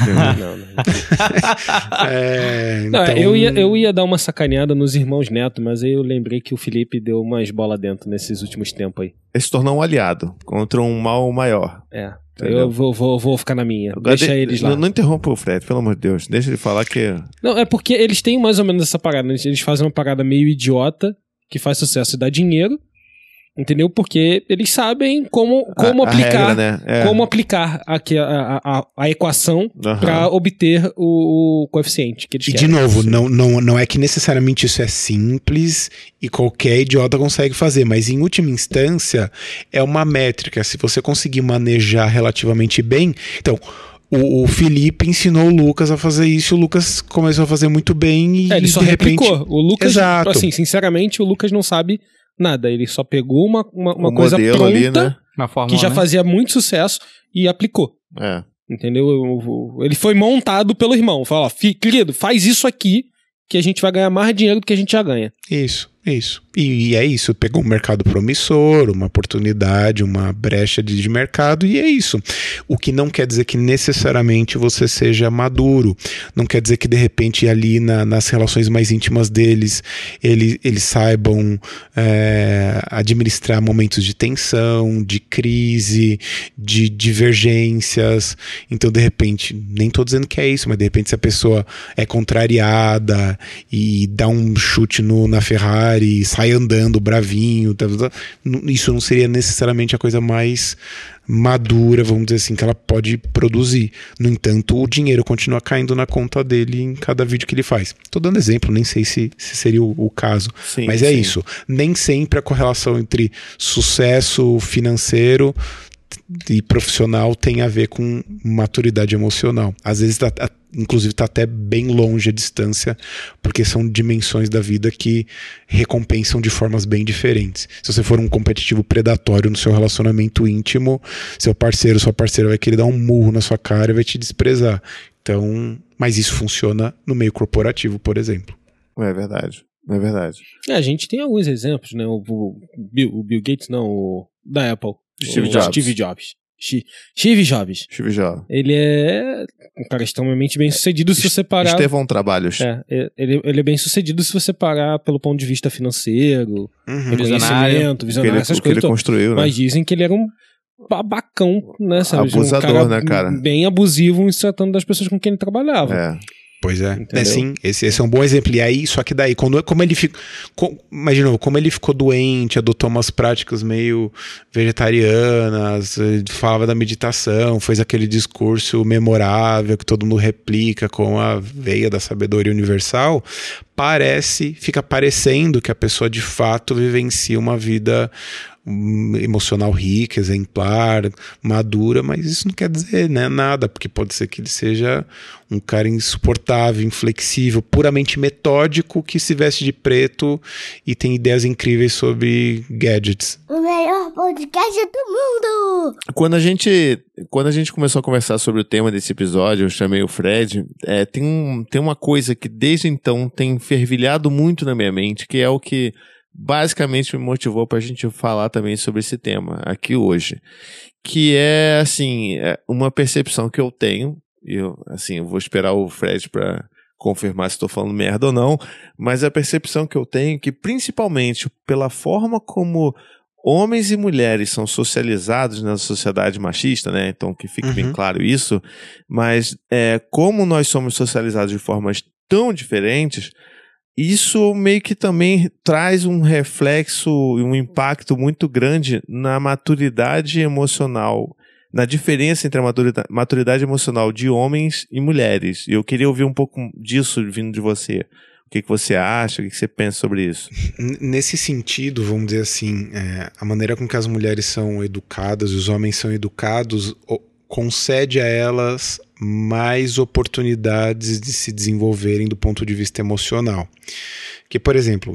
Então... eu ia dar uma sacaneada nos irmãos Neto, mas aí eu lembrei que o Felipe deu umas bola dentro nesses últimos tempos aí. Ele se tornou um aliado contra um mal maior. Eu vou ficar na minha. Deixa eles lá. Não interrompa o Fred, pelo amor de Deus. Deixa ele falar que... Não, é porque eles têm mais ou menos essa parada. Eles fazem uma parada meio idiota, que faz sucesso e dá dinheiro. Entendeu? Porque eles sabem como aplicar, regra, né? como aplicar aqui a equação para obter o coeficiente que eles querem. E de novo, não é que necessariamente isso é simples e qualquer idiota consegue fazer, mas em última instância é uma métrica. Se você conseguir manejar relativamente bem, então o Felipe ensinou o Lucas a fazer isso, o Lucas começou a fazer muito bem e ele só de repente... replicou. O Lucas, Exato. assim, sinceramente, o Lucas não sabe nada. Ele só pegou uma coisa pronta ali, né? Uma fórmula, que já né? fazia muito sucesso e aplicou. É. Entendeu? Ele foi montado pelo irmão. Falou, ó, querido, faz isso aqui que a gente vai ganhar mais dinheiro do que a gente já ganha. Isso. E é isso, pegou um mercado promissor, uma oportunidade, uma brecha de mercado, e é isso. O que não quer dizer que necessariamente você seja maduro, não quer dizer que de repente ali nas relações mais íntimas deles, eles saibam administrar momentos de tensão, de crise, de divergências. Então de repente, nem estou dizendo que é isso, mas de repente se a pessoa é contrariada e dá um chute na Ferrari e sai andando bravinho, isso não seria necessariamente a coisa mais madura, vamos dizer assim, que ela pode produzir. No entanto, o dinheiro continua caindo na conta dele em cada vídeo que ele faz. Tô dando exemplo, nem sei se seria o caso, Sim, mas é isso. Nem sempre a correlação entre sucesso financeiro e profissional tem a ver com maturidade emocional. Às vezes inclusive está até bem longe a distância, porque são dimensões da vida que recompensam de formas bem diferentes. Se você for um competitivo predatório no seu relacionamento íntimo, seu parceiro, sua parceira vai querer dar um murro na sua cara e vai te desprezar. Então, mas isso funciona no meio corporativo, por exemplo. É verdade. A gente tem alguns exemplos, né? O Bill Gates, não, o da Apple. Steve Jobs. Ele é um cara extremamente bem sucedido se você parar. Estevão Trabalhos. Ele é bem sucedido se você parar pelo ponto de vista financeiro, conhecimento, visionário, essas coisas. Que ele construiu, né? Mas dizem que ele era um babacão, né? Sabe? Abusador, né, cara? Bem abusivo em se tratando das pessoas com quem ele trabalhava. Pois é. Sim, esse é um bom exemplo. E aí, só que daí, como ele ficou. Imagina, como ele ficou doente, adotou umas práticas meio vegetarianas, falava da meditação, fez aquele discurso memorável que todo mundo replica com a veia da sabedoria universal. Fica parecendo que a pessoa de fato vivencia uma vida emocional rica, exemplar, madura, mas isso não quer dizer, né, nada, porque pode ser que ele seja um cara insuportável, inflexível, puramente metódico, que se veste de preto e tem ideias incríveis sobre gadgets. O melhor podcast do mundo! Quando a gente começou a conversar sobre o tema desse episódio, eu chamei o Fred, tem uma coisa que desde então tem fervilhado muito na minha mente, que é o que basicamente me motivou pra gente falar também sobre esse tema aqui hoje, que é, assim, uma percepção que eu tenho, e eu vou esperar o Fred pra confirmar se estou falando merda ou não, mas a percepção que eu tenho é que, principalmente pela forma como homens e mulheres são socializados na sociedade machista, né? Então que fique bem claro isso, mas como nós somos socializados de formas tão diferentes, isso meio que também traz um reflexo e um impacto muito grande na maturidade emocional, na diferença entre a maturidade emocional de homens e mulheres. E eu queria ouvir um pouco disso vindo de você. O que você acha? O que você pensa sobre isso? Nesse sentido, vamos dizer assim, a maneira com que as mulheres são educadas e os homens são educados concede a elas mais oportunidades de se desenvolverem do ponto de vista emocional. Que, por exemplo,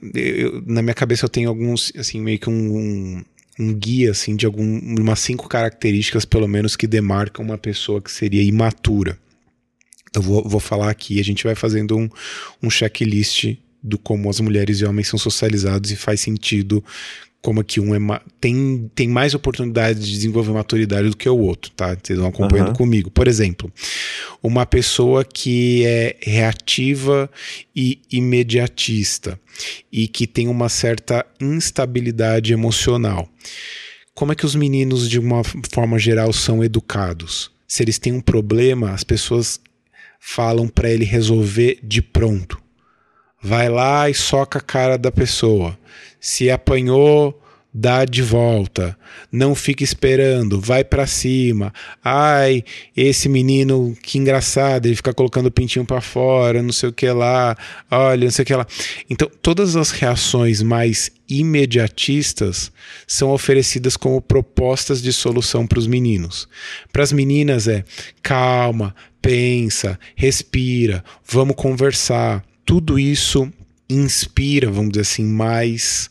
na minha cabeça eu tenho alguns, assim, meio que um guia, assim, de umas 5 características, pelo menos, que demarcam uma pessoa que seria imatura. Eu vou falar aqui, a gente vai fazendo um checklist do como as mulheres e homens são socializados e faz sentido como que um tem mais oportunidade de desenvolver maturidade do que o outro, tá? Vocês vão acompanhando comigo. Por exemplo, uma pessoa que é reativa e imediatista e que tem uma certa instabilidade emocional. Como é que os meninos, de uma forma geral, são educados? Se eles têm um problema, as pessoas falam para ele resolver de pronto. Vai lá e soca a cara da pessoa. Se apanhou, dá de volta, não fica esperando, vai pra cima. Ai, esse menino, que engraçado, ele fica colocando o pintinho pra fora, não sei o que lá, olha, não sei o que lá. Então, todas as reações mais imediatistas são oferecidas como propostas de solução para os meninos. Para as meninas é calma, pensa, respira, vamos conversar. Tudo isso inspira, vamos dizer assim, mais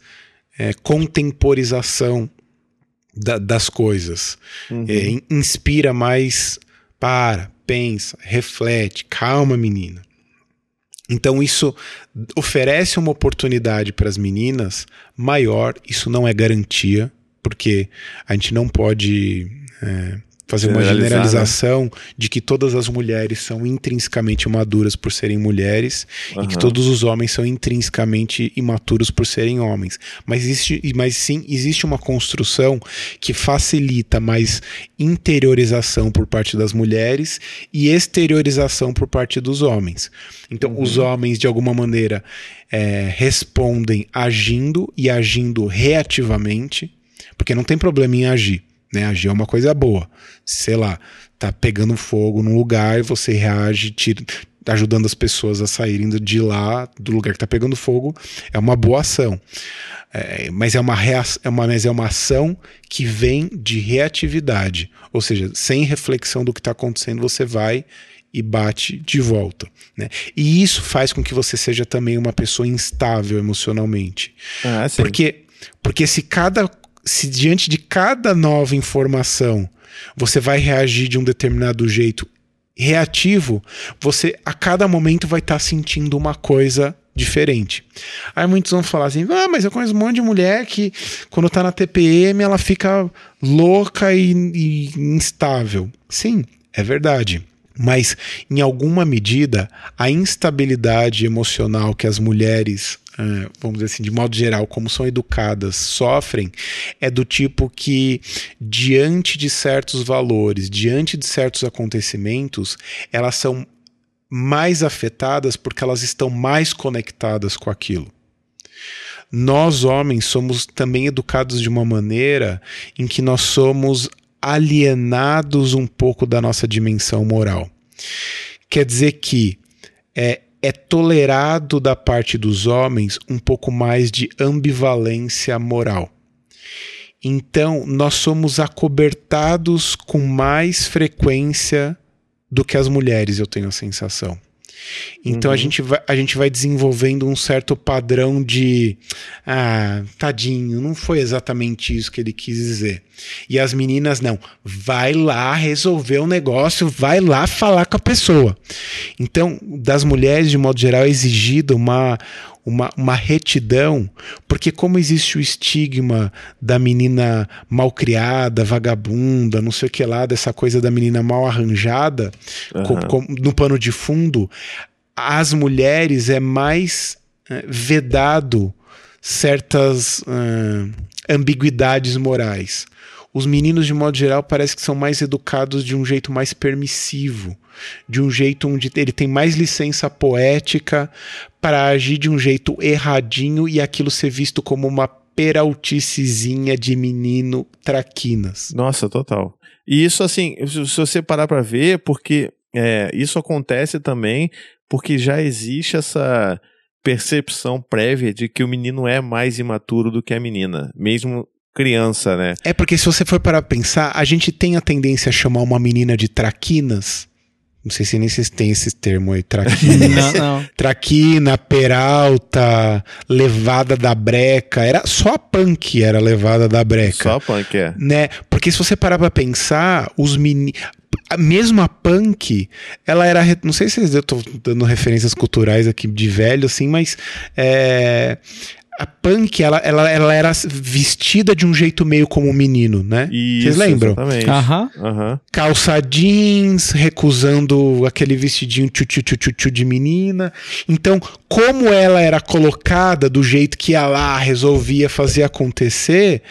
contemporização das coisas. Inspira mais, pensa, reflete, calma, menina. Então isso oferece uma oportunidade para as meninas maior. Isso não é garantia, porque a gente não pode fazer uma generalização, né, de que todas as mulheres são intrinsecamente maduras por serem mulheres e que todos os homens são intrinsecamente imaturos por serem homens. Mas sim, existe uma construção que facilita mais interiorização por parte das mulheres e exteriorização por parte dos homens. Então, os homens, de alguma maneira, respondem agindo e agindo reativamente, porque não tem problema em agir. Né, agir é uma coisa boa. Sei lá, tá pegando fogo num lugar e você reage, ajudando as pessoas a saírem de lá, do lugar que tá pegando fogo, é uma boa ação. Mas é uma ação que vem de reatividade. Ou seja, sem reflexão do que está acontecendo, você vai e bate de volta. Né? E isso faz com que você seja também uma pessoa instável emocionalmente. Sim. Porque se diante de cada nova informação você vai reagir de um determinado jeito reativo, você a cada momento vai estar sentindo uma coisa diferente. Aí muitos vão falar assim, mas eu conheço um monte de mulher que quando tá na TPM ela fica louca e instável. Sim, é verdade. Mas, em alguma medida, a instabilidade emocional que as mulheres, vamos dizer assim, de modo geral, como são educadas, sofrem, é do tipo que, diante de certos valores, diante de certos acontecimentos, elas são mais afetadas porque elas estão mais conectadas com aquilo. Nós, homens, somos também educados de uma maneira em que nós somos alienados um pouco da nossa dimensão moral. Quer dizer que é tolerado da parte dos homens um pouco mais de ambivalência moral. Então, nós somos acobertados com mais frequência do que as mulheres, eu tenho a sensação. Então a gente vai desenvolvendo um certo padrão de tadinho, não foi exatamente isso que ele quis dizer. E as meninas não, vai lá resolver o negócio, vai lá falar com a pessoa. Então, das mulheres, de modo geral, é exigido uma retidão, porque como existe o estigma da menina malcriada, vagabunda, não sei o que lá, dessa coisa da menina mal arranjada, no pano de fundo, as mulheres é mais vedado certas ambiguidades morais. Os meninos, de modo geral, parece que são mais educados de um jeito mais permissivo, de um jeito onde ele tem mais licença poética para agir de um jeito erradinho e aquilo ser visto como uma peralticezinha de menino traquinas. Nossa, total. E isso, assim, se você parar para ver, porque isso acontece também porque já existe essa percepção prévia de que o menino é mais imaturo do que a menina, mesmo criança, né? É porque se você for parar pra pensar, a gente tem a tendência a chamar uma menina de traquinas. Não sei se nem vocês têm esse termo aí, traquinas. Não. Traquina, peralta, levada da breca. Era só a punk era levada da breca. Só a punk, né? Porque se você parar pra pensar, os meninos... Mesmo a punk, ela era... Não sei se eu tô dando referências culturais aqui de velho, assim, mas... A punk, ela era vestida de um jeito meio como um menino, né? Vocês lembram? Exatamente. Calça jeans, recusando aquele vestidinho tchu de menina. Então, como ela era colocada do jeito que ia lá, resolvia fazer acontecer,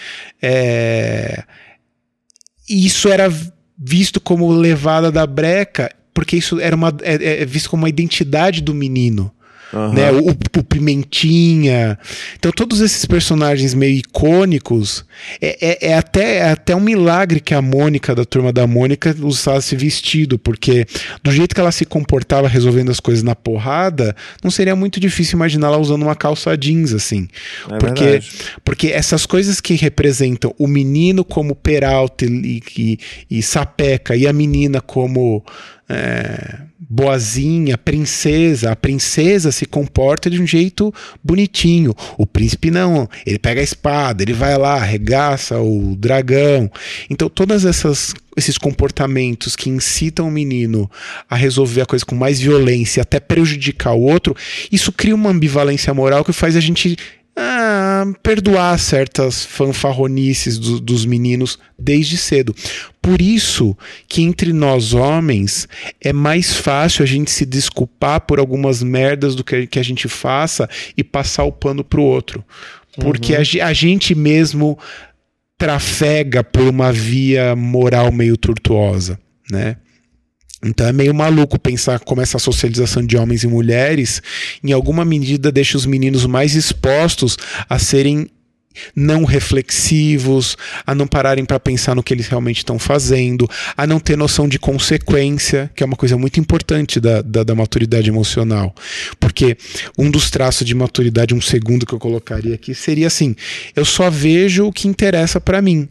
isso era visto como levada da breca, porque isso era visto como uma identidade do menino. né? O Pimentinha. Então todos esses personagens meio icônicos, é até um milagre que a Mônica, da Turma da Mônica, usasse vestido, porque do jeito que ela se comportava resolvendo as coisas na porrada, não seria muito difícil imaginar ela usando uma calça jeans, assim. Porque essas coisas que representam o menino como Peralta e Sapeca, e a menina como boazinha, princesa. A princesa se comporta de um jeito bonitinho. O príncipe não. Ele pega a espada, ele vai lá, arregaça o dragão. Então todos esses comportamentos que incitam o menino a resolver a coisa com mais violência, até prejudicar o outro, isso cria uma ambivalência moral que faz a gente perdoar certas fanfarronices dos meninos desde cedo. Por isso que entre nós homens é mais fácil a gente se desculpar por algumas merdas do que a gente faça e passar o pano pro outro. Porque a gente mesmo trafega por uma via moral meio tortuosa, né? Então é meio maluco pensar como essa socialização de homens e mulheres, em alguma medida, deixa os meninos mais expostos a serem não reflexivos, a não pararem para pensar no que eles realmente estão fazendo, a não ter noção de consequência, que é uma coisa muito importante da maturidade emocional. Porque um dos traços de maturidade, um segundo que eu colocaria aqui, seria assim: eu só vejo o que interessa para mim.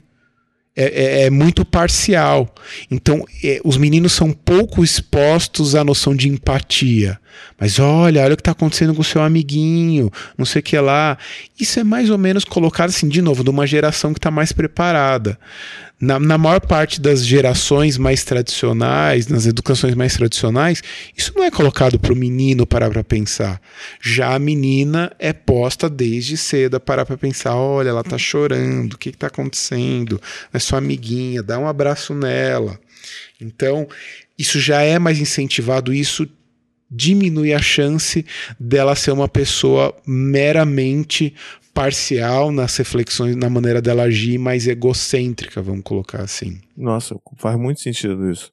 É muito parcial. Então os meninos são pouco expostos à noção de empatia. Mas olha o que está acontecendo com o seu amiguinho, não sei o que lá. Isso é mais ou menos colocado assim, de novo, de uma geração que está mais preparada. Na maior parte das gerações mais tradicionais, nas educações mais tradicionais, isso não é colocado para o menino parar para pensar. Já a menina é posta desde cedo a parar para pensar: olha, ela está chorando, o que está acontecendo? É sua amiguinha, dá um abraço nela. Então, isso já é mais incentivado, isso diminui a chance dela ser uma pessoa meramente parcial nas reflexões, na maneira dela agir, mais egocêntrica, vamos colocar assim. Nossa, faz muito sentido isso.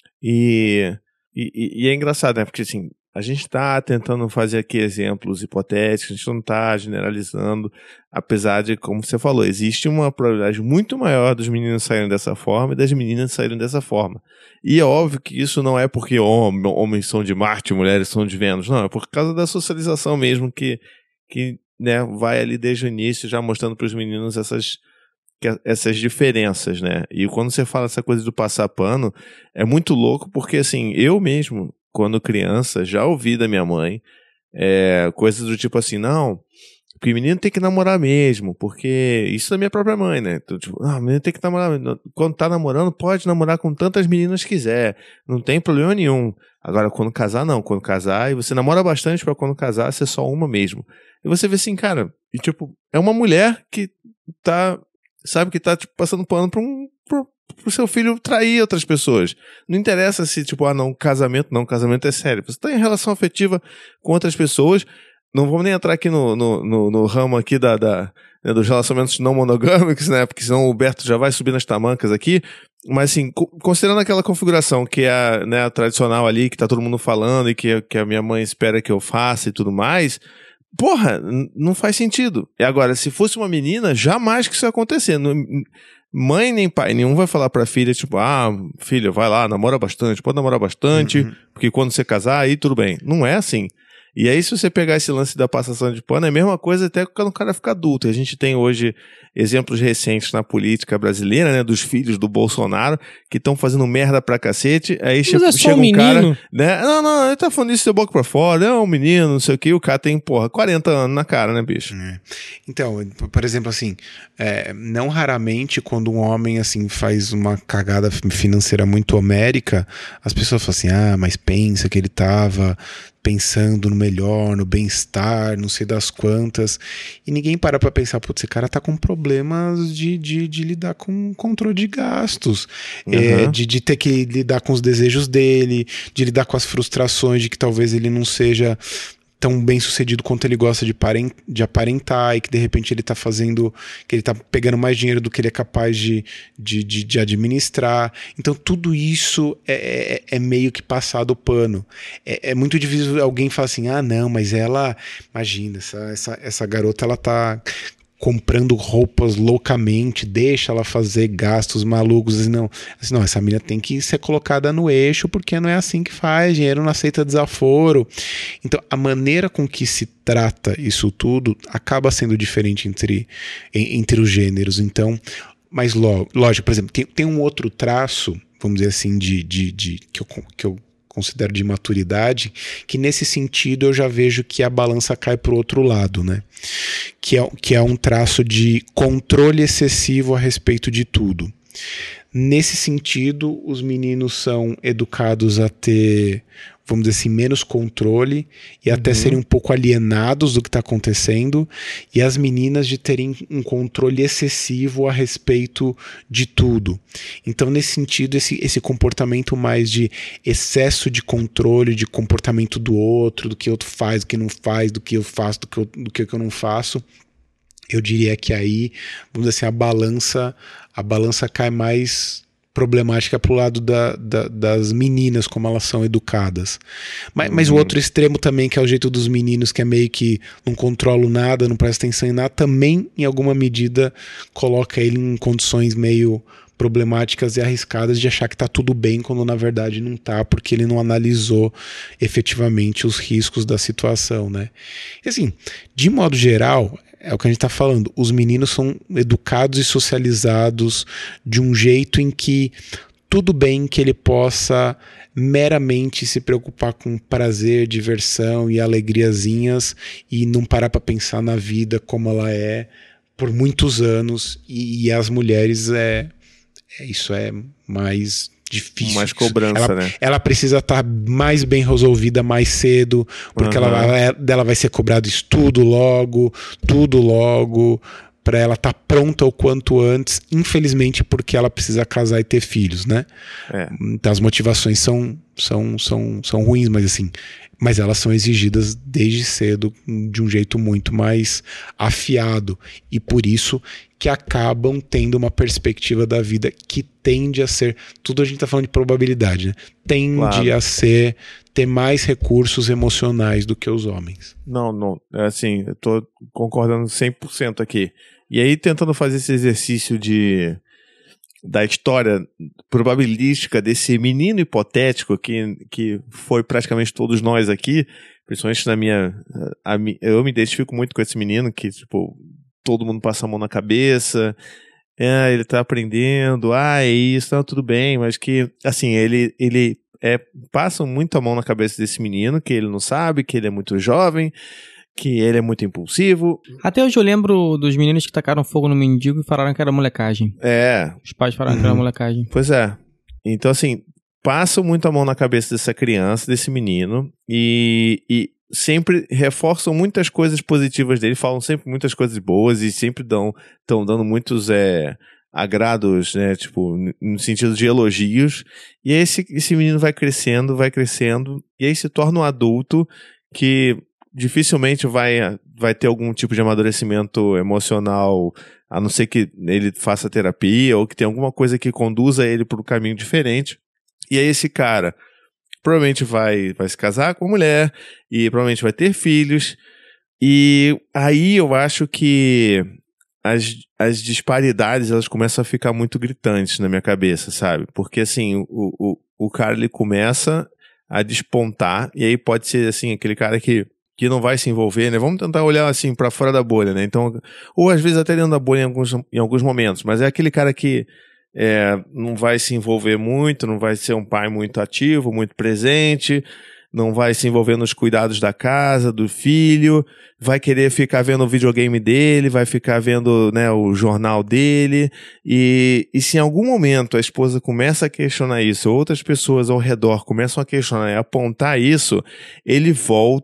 E é engraçado, né? Porque assim, a gente está tentando fazer aqui exemplos hipotéticos, a gente não está generalizando, apesar de, como você falou, existe uma probabilidade muito maior dos meninos saírem dessa forma e das meninas saírem dessa forma. E é óbvio que isso não é porque homens são de Marte, mulheres são de Vênus, não, é por causa da socialização mesmo que né, vai ali desde o início já mostrando para os meninos essas diferenças, né? E quando você fala essa coisa do passar pano, é muito louco porque, assim, eu mesmo, quando criança, já ouvi da minha mãe coisas do tipo assim: não, porque o menino tem que namorar mesmo, porque isso da minha própria mãe, né? Então, tipo, o menino tem que namorar, quando tá namorando, pode namorar com tantas meninas quiser, não tem problema nenhum. Agora, quando casar, não. Quando casar, e você namora bastante pra quando casar ser só uma mesmo. E você vê assim, cara, e tipo, é uma mulher que sabe que tá tipo, passando pano pro seu filho trair outras pessoas. Não interessa se, tipo, casamento é sério. Você tá em relação afetiva com outras pessoas. Não vamos nem entrar aqui no ramo aqui né, dos relacionamentos não monogâmicos, né? Porque senão o Berto já vai subir nas tamancas aqui. Mas assim, considerando aquela configuração que é né, a tradicional ali, que tá todo mundo falando e que a minha mãe espera que eu faça e tudo mais, porra, não faz sentido. E agora, se fosse uma menina, jamais que isso ia acontecer. Mãe nem pai nenhum vai falar pra filha, tipo, filha, vai lá, namora bastante, pode namorar bastante, porque quando você casar, aí tudo bem. Não é assim. E aí, se você pegar esse lance da passação de pano, é a mesma coisa até quando o cara fica adulto. A gente tem hoje exemplos recentes na política brasileira, né, dos filhos do Bolsonaro, que estão fazendo merda pra cacete. Aí chega um cara, né, não, ele tá falando isso de boca pra fora, é um menino, não sei o que, o cara tem, 40 anos na cara, né, bicho? Então, por exemplo, assim, não raramente quando um homem, assim, faz uma cagada financeira muito homérica, as pessoas falam assim, mas pensa que ele tava pensando no melhor, no bem-estar, não sei das quantas, e ninguém para pra pensar, putz, esse cara tá com problemas de lidar com controle de gastos, de ter que lidar com os desejos dele, de lidar com as frustrações de que talvez ele não seja tão bem sucedido quanto ele gosta de aparentar, e que de repente ele tá fazendo, que ele tá pegando mais dinheiro do que ele é capaz de administrar. Então tudo isso é meio que passado o pano. É muito difícil alguém falar assim, não, mas ela, imagina, essa garota, ela tá comprando roupas loucamente, deixa ela fazer gastos malucos, não, essa menina tem que ser colocada no eixo, porque não é assim que faz, dinheiro não aceita desaforo. Então a maneira com que se trata isso tudo acaba sendo diferente entre os gêneros. Então, mas lógico, por exemplo, tem um outro traço, vamos dizer assim, que eu considero de maturidade, que nesse sentido eu já vejo que a balança cai para o outro lado, né? Que é um traço de controle excessivo a respeito de tudo. Nesse sentido, os meninos são educados a ter, vamos dizer assim, menos controle e até serem um pouco alienados do que está acontecendo, e as meninas de terem um controle excessivo a respeito de tudo. Então, nesse sentido, esse comportamento mais de excesso de controle, de comportamento do outro, do que o outro faz, do que não faz, do que eu faço, do que eu não faço, eu diria que aí, vamos dizer assim, a balança cai mais problemática pro lado das meninas, como elas são educadas. Mas o outro extremo também, que é o jeito dos meninos, que é meio que não controla nada, não presta atenção em nada, também, em alguma medida, coloca ele em condições meio problemáticas e arriscadas de achar que tá tudo bem, quando na verdade não tá, porque ele não analisou efetivamente os riscos da situação, né? E assim, de modo geral, é o que a gente está falando, os meninos são educados e socializados de um jeito em que tudo bem que ele possa meramente se preocupar com prazer, diversão e alegriazinhas e não parar para pensar na vida como ela é por muitos anos, e as mulheres isso é mais difícil. Mais cobrança, né? Ela precisa estar mais bem resolvida mais cedo, porque dela vai ser cobrado isso tudo logo, para ela estar pronta o quanto antes, infelizmente, porque ela precisa casar e ter filhos, né? Então as motivações são ruins, mas assim, mas elas são exigidas desde cedo de um jeito muito mais afiado, e por isso que acabam tendo uma perspectiva da vida que tende a ser, tudo a gente está falando de probabilidade, né? Tende a ter mais recursos emocionais do que os homens. Não, assim, eu tô concordando 100% aqui. E aí, tentando fazer esse exercício da história probabilística desse menino hipotético que foi praticamente todos nós aqui, principalmente eu me identifico muito com esse menino que, tipo, todo mundo passa a mão na cabeça, ele tá aprendendo, é isso, tudo bem, mas que, assim, ele passa muito a mão na cabeça desse menino, que ele não sabe, que ele é muito jovem, que ele é muito impulsivo. Até hoje eu lembro dos meninos que tacaram fogo no mendigo e falaram que era molecagem. Os pais falaram que era molecagem. Pois é. Então, assim, passam muito a mão na cabeça dessa criança, desse menino, e sempre reforçam muitas coisas positivas dele, falam sempre muitas coisas boas e sempre estão dando muitos agrados, né, tipo, no sentido de elogios. E aí esse menino vai crescendo, e aí se torna um adulto que dificilmente vai ter algum tipo de amadurecimento emocional, a não ser que ele faça terapia ou que tenha alguma coisa que conduza ele para um caminho diferente. E aí esse cara provavelmente vai se casar com a mulher e provavelmente vai ter filhos. E aí eu acho que as disparidades, elas começam a ficar muito gritantes na minha cabeça, sabe? Porque assim, o cara, ele começa a despontar, e aí pode ser assim, aquele cara que não vai se envolver, né? Vamos tentar olhar assim pra fora da bolha, né? Então, ou às vezes até dentro da bolha em alguns momentos, mas é aquele cara que não vai se envolver muito, não vai ser um pai muito ativo, muito presente, não vai se envolver nos cuidados da casa, do filho, vai querer ficar vendo o videogame dele, vai ficar vendo, né, o jornal dele, e se em algum momento a esposa começa a questionar isso, outras pessoas ao redor começam a questionar e apontar isso, ele volta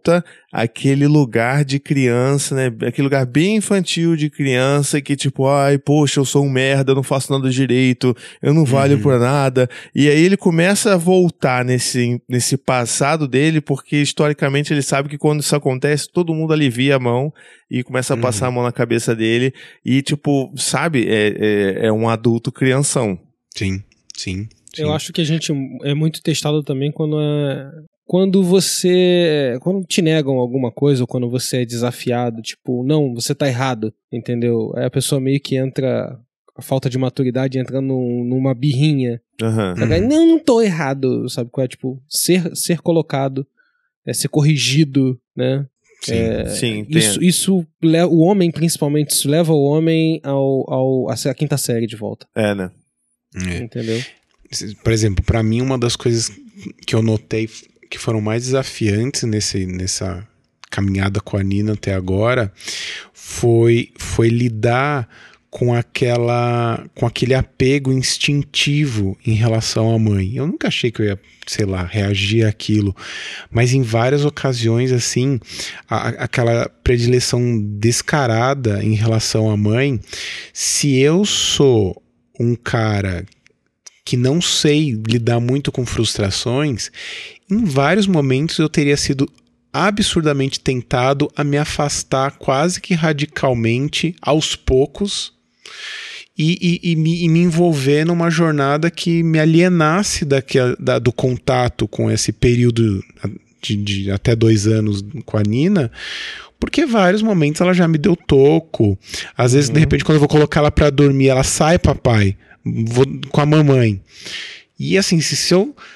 aquele lugar de criança, né? Aquele lugar bem infantil de criança que tipo, ai, poxa, eu sou um merda, eu não faço nada direito, eu não valho por nada. E aí ele começa a voltar nesse passado dele, porque historicamente ele sabe que quando isso acontece, todo mundo alivia a mão e começa a passar a mão na cabeça dele e tipo, sabe, é um adulto crianção. Sim. Eu acho que a gente é muito testado também quando te negam alguma coisa ou quando você é desafiado, tipo, não, você tá errado, entendeu? Aí a pessoa meio que entra, a falta de maturidade entra numa birrinha. Não tô errado, sabe qual é? Tipo, ser colocado, ser corrigido, né? Sim, isso o homem, principalmente, isso leva o homem a quinta série de volta. Né? Entendeu? Por exemplo, pra mim, uma das coisas que eu notei que foram mais desafiantes nessa caminhada com a Nina até agora foi lidar com aquele apego instintivo em relação à mãe. Eu nunca achei que eu ia, sei lá, reagir àquilo, mas em várias ocasiões, assim, aquela predileção descarada em relação à mãe. Se eu sou um cara que não sei lidar muito com frustrações, em vários momentos eu teria sido absurdamente tentado a me afastar quase que radicalmente, aos poucos, e me envolver numa jornada que me alienasse do contato com esse período de até 2 anos com a Nina, porque vários momentos ela já me deu toco. Às vezes, de repente, quando eu vou colocar ela pra dormir, ela sai, papai, vou com a mamãe. E assim, se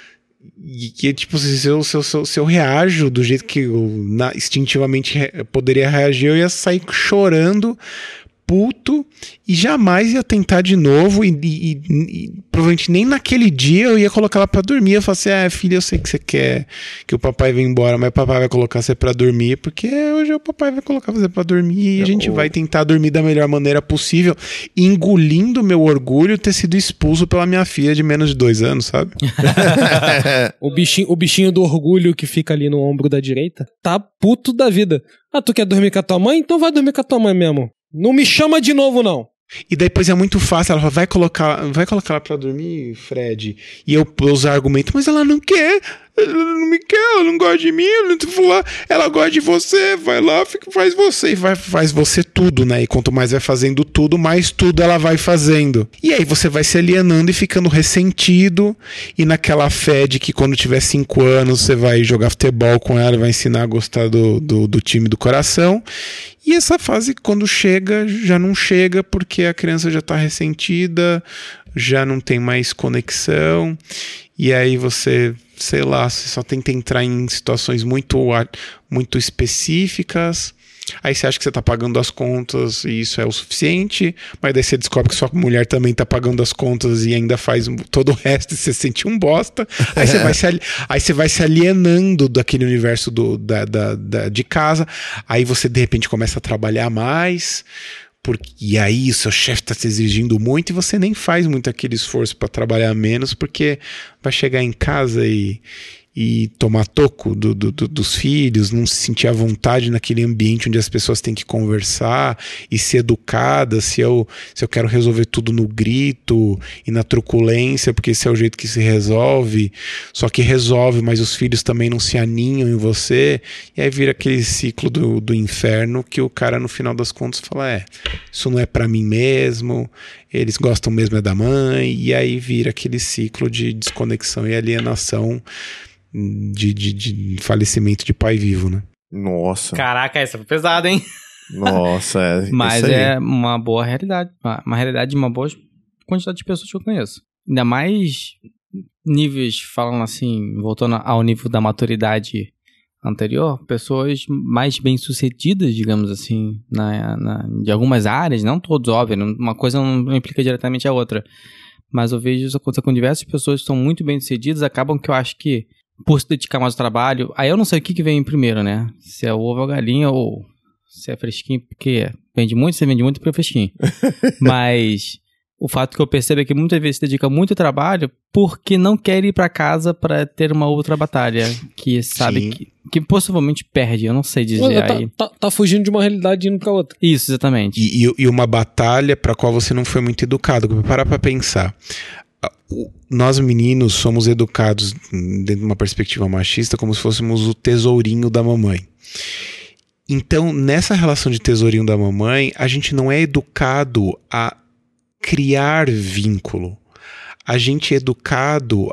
eu reajo do jeito que eu instintivamente poderia reagir, eu ia sair chorando, puto, e jamais ia tentar de novo, e provavelmente nem naquele dia eu ia colocar ela pra dormir. Eu falei assim, filha, eu sei que você quer que o papai venha embora, mas o papai vai colocar você pra dormir, porque hoje o papai vai colocar você pra dormir, e a gente vai tentar dormir da melhor maneira possível, engolindo meu orgulho ter sido expulso pela minha filha de menos de 2 anos, sabe? O bichinho do orgulho que fica ali no ombro da direita tá puto da vida. Tu quer dormir com a tua mãe? Então vai dormir com a tua mãe mesmo. Não me chama de novo, não. E depois é muito fácil, ela fala, vai colocar ela pra dormir, Fred. E eu usar argumento, mas ela não quer, ela não me quer, ela não gosta de mim, ela gosta de você, vai lá, faz você. E faz você tudo, né? E quanto mais vai fazendo tudo, mais tudo ela vai fazendo. E aí você vai se alienando e ficando ressentido, e naquela fé de que quando tiver 5 anos você vai jogar futebol com ela, vai ensinar a gostar do time do coração. E essa fase, quando chega, já não chega, porque a criança já está ressentida, já não tem mais conexão, e aí você, sei lá, você só tenta entrar em situações muito específicas. Aí você acha que você tá pagando as contas e isso é o suficiente, mas daí você descobre que sua mulher também tá pagando as contas e ainda faz todo o resto e você se sente um bosta. Aí você vai se alienando daquele universo de casa. Aí você de repente começa a trabalhar mais, e aí o seu chefe tá se exigindo muito e você nem faz muito aquele esforço para trabalhar menos, porque vai chegar em casa e tomar toco dos filhos, não se sentir à vontade naquele ambiente onde as pessoas têm que conversar e ser educadas, se eu quero resolver tudo no grito e na truculência, porque esse é o jeito que se resolve, só que resolve, mas os filhos também não se aninham em você, e aí vira aquele ciclo do inferno que o cara no final das contas fala, isso não é pra mim mesmo, eles gostam mesmo da mãe, e aí vira aquele ciclo de desconexão e alienação de falecimento de pai vivo, né? Nossa. Caraca, essa foi pesada, hein? Nossa, Mas é uma boa realidade. Uma realidade de uma boa quantidade de pessoas que eu conheço. Ainda mais níveis, falando assim, voltando ao nível da maturidade anterior, pessoas mais bem-sucedidas, digamos assim, de algumas áreas, não todos, óbvio, uma coisa não implica diretamente a outra. Mas eu vejo isso acontecer com diversas pessoas que são muito bem-sucedidas, acabam que eu acho que por se dedicar mais ao trabalho, aí eu não sei o que vem primeiro, né? Se é o ovo ou a galinha, ou se é fresquinho, porque vende muito, você vende muito porque é fresquinho. Mas o fato que eu percebo é que muitas vezes se dedica muito trabalho porque não quer ir pra casa pra ter uma outra batalha que sabe que possivelmente perde, eu não sei dizer aí. Tá fugindo de uma realidade e indo pra outra. Isso, exatamente. E uma batalha pra qual você não foi muito educado. Parar pra pensar. Nós meninos somos educados dentro de uma perspectiva machista como se fôssemos o tesourinho da mamãe. Então, nessa relação de tesourinho da mamãe, a gente não é educado a criar vínculo. A gente é educado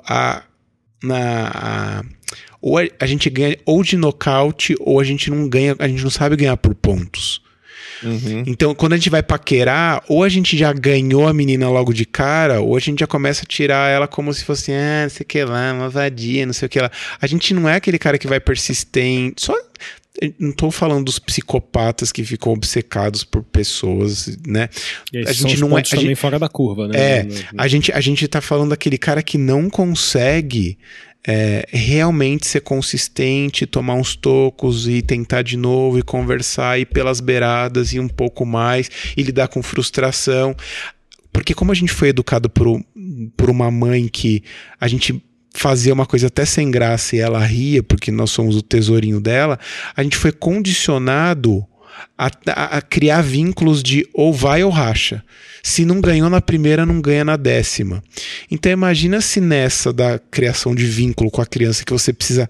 ou a gente ganha ou de nocaute ou a gente não ganha, a gente não sabe ganhar por pontos. Uhum. Então, quando a gente vai paquerar, ou a gente já ganhou a menina logo de cara, ou a gente já começa a tirar ela como se fosse, não sei o que lá, uma vadia, não sei o que lá. A gente não é aquele cara que vai persistente, não tô falando dos psicopatas que ficam obcecados por pessoas, né? A gente não é também fora da curva, né? A gente tá falando daquele cara que não consegue realmente ser consistente, tomar uns tocos e tentar de novo e conversar, ir pelas beiradas e um pouco mais e lidar com frustração. Porque como a gente foi educado por uma mãe que a gente fazia uma coisa até sem graça e ela ria porque nós somos o tesourinho dela, a gente foi condicionado a criar vínculos de ou vai ou racha. Se não ganhou na primeira, não ganha na 10ª. Então imagina se nessa da criação de vínculo com a criança que você precisa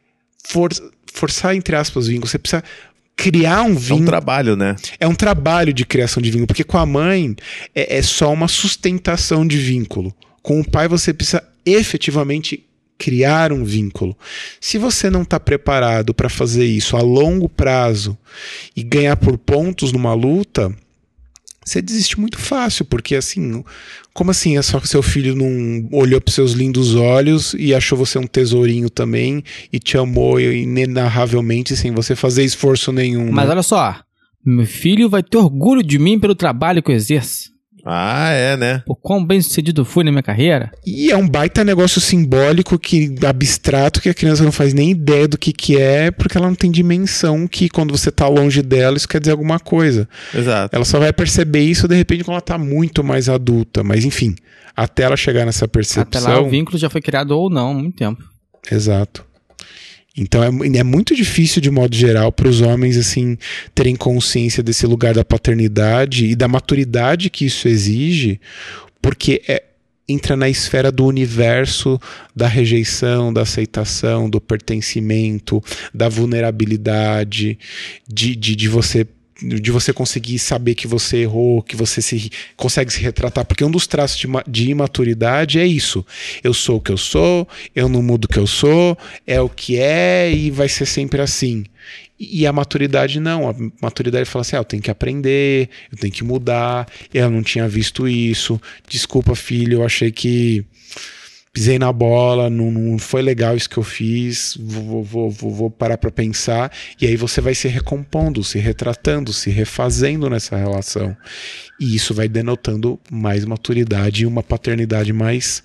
forçar, entre aspas, vínculo, você precisa criar um vínculo. É um trabalho, né? É um trabalho de criação de vínculo, porque com a mãe é só uma sustentação de vínculo. Com o pai você precisa efetivamente criar um vínculo. Se você não está preparado para fazer isso a longo prazo e ganhar por pontos numa luta, você desiste muito fácil, porque assim, como assim é só que seu filho não olhou para seus lindos olhos e achou você um tesourinho também e te amou inenarravelmente sem você fazer esforço nenhum? Mas né? olha só, meu filho vai ter orgulho de mim pelo trabalho que eu exerço. Ah, é, né? Por quão bem sucedido fui na minha carreira. E é um baita negócio simbólico, abstrato, que a criança não faz nem ideia do que é, porque ela não tem dimensão que quando você tá longe dela, isso quer dizer alguma coisa. Exato. Ela só vai perceber isso, de repente, quando ela tá muito mais adulta. Mas, enfim, até ela chegar nessa percepção... Até lá o vínculo já foi criado ou não há muito tempo. Exato. Então é muito difícil, de modo geral, para os homens assim terem consciência desse lugar da paternidade e da maturidade que isso exige, porque entra na esfera do universo da rejeição, da aceitação, do pertencimento, da vulnerabilidade, de você conseguir saber que você errou, que você consegue se retratar, porque um dos traços de imaturidade é isso: eu sou o que eu sou, eu não mudo o que eu sou, é o que é e vai ser sempre assim. E a maturidade não, a maturidade fala assim, eu tenho que aprender, eu tenho que mudar, eu não tinha visto isso, desculpa filho, eu achei que pisei na bola, não foi legal isso que eu fiz, vou parar para pensar, e aí você vai se recompondo, se retratando, se refazendo nessa relação, e isso vai denotando mais maturidade e uma paternidade mais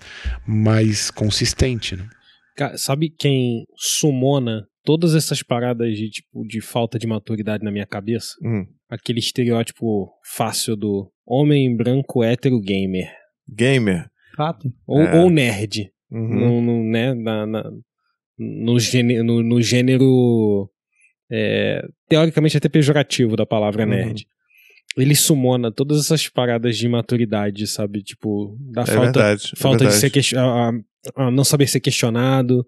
consistente, né? Sabe quem sumona todas essas paradas de falta de maturidade na minha cabeça? Aquele estereótipo fácil do homem branco hétero gamer. Gamer. Fato. Ou nerd. Uhum. No gênero teoricamente até pejorativo da palavra nerd. Ele sumona todas essas paradas de imaturidade, sabe? Tipo, da falta de ser não saber ser questionado,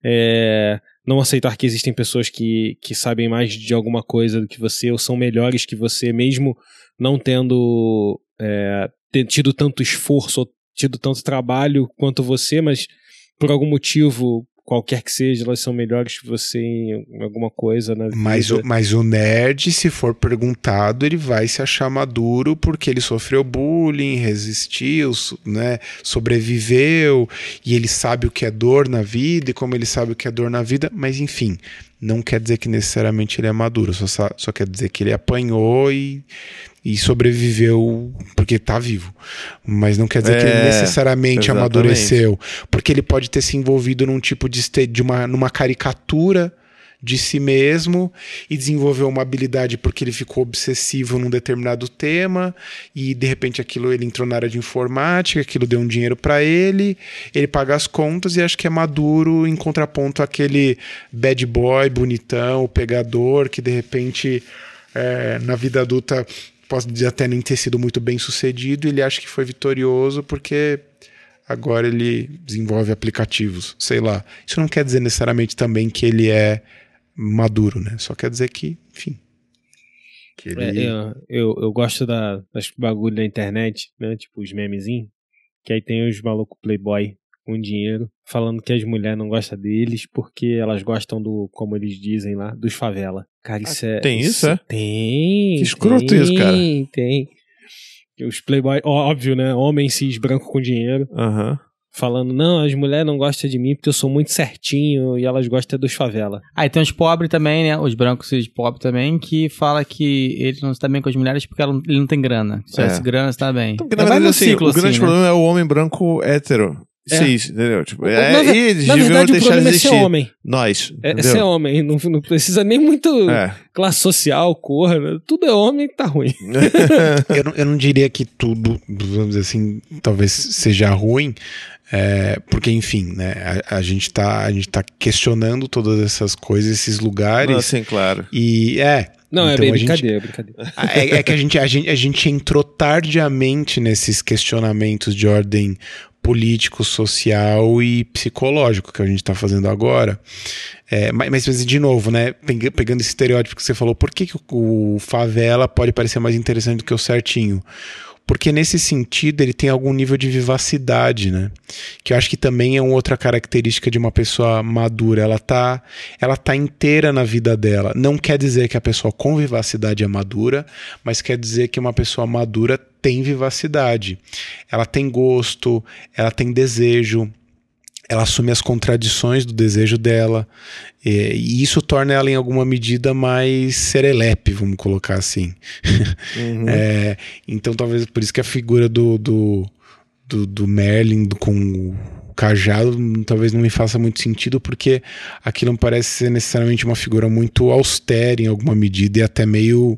não aceitar que existem pessoas que sabem mais de alguma coisa do que você, ou são melhores que você, mesmo não tendo tido tanto esforço ou tido tanto trabalho quanto você, mas por algum motivo qualquer que seja, elas são melhores que você em alguma coisa na vida. Mas o nerd, se for perguntado, ele vai se achar maduro porque ele sofreu bullying, resistiu, né, sobreviveu, e ele sabe o que é dor na vida e como ele sabe o que é dor na vida, mas enfim, não quer dizer que necessariamente ele é maduro, só quer dizer que ele apanhou e sobreviveu porque tá vivo, mas não quer dizer que ele necessariamente amadureceu, porque ele pode ter se envolvido num tipo numa caricatura de si mesmo e desenvolveu uma habilidade porque ele ficou obsessivo num determinado tema e de repente aquilo ele entrou na área de informática, aquilo deu um dinheiro para ele paga as contas e acho que é maduro em contraponto àquele bad boy bonitão, o pegador que de repente na vida adulta pode até nem ter sido muito bem sucedido, ele acha que foi vitorioso porque agora ele desenvolve aplicativos, sei lá. Isso não quer dizer necessariamente também que ele é maduro, né? Só quer dizer que, enfim. Que ele... eu gosto das bagulho da internet, né? Tipo os memezinhos, que aí tem os malucos playboy com dinheiro, falando que as mulheres não gostam deles porque elas gostam do, como eles dizem lá, dos favela. Cara, isso é... Tem isso, é? Tem. Que escroto isso, cara. Tem. Os playboy, óbvio, né? Homem cis branco com dinheiro. Aham. Falando, não, as mulheres não gostam de mim porque eu sou muito certinho e elas gostam dos favela. Aí tem os pobres também, né? Os brancos e os pobres também, que fala que ele não está bem com as mulheres porque ele não tem grana. Se tivesse grana, está bem. Porque, na verdade, assim, o grande problema é o homem branco hétero. Cis, entendeu? Tipo, eles na deviam verdade, o deixar de problema é existir. ser homem. Nós. É ser homem. Não precisa nem muito classe social, cor, né? Tudo é homem que tá ruim. Eu não diria que tudo, vamos dizer assim, talvez seja ruim, porque, enfim, né, a gente tá questionando todas essas coisas, esses lugares. Não, sim, claro. E Não, então, é brincadeira. É que a gente entrou tardiamente nesses questionamentos de ordem político, social e psicológico que a gente está fazendo agora. Mas, de novo, né, pegando esse estereótipo que você falou, por que o favela pode parecer mais interessante do que o certinho? Porque nesse sentido ele tem algum nível de vivacidade, né? Que eu acho que também é uma outra característica de uma pessoa madura. Ela tá inteira na vida dela. Não quer dizer que a pessoa com vivacidade é madura, mas quer dizer que uma pessoa madura tem vivacidade. Ela tem gosto, ela tem desejo, ela assume as contradições do desejo dela, e isso torna ela em alguma medida mais serelepe, vamos colocar assim. Uhum. Então talvez por isso que a figura do Merlin com o cajado talvez não me faça muito sentido, porque aquilo não parece ser necessariamente uma figura muito austera em alguma medida e até meio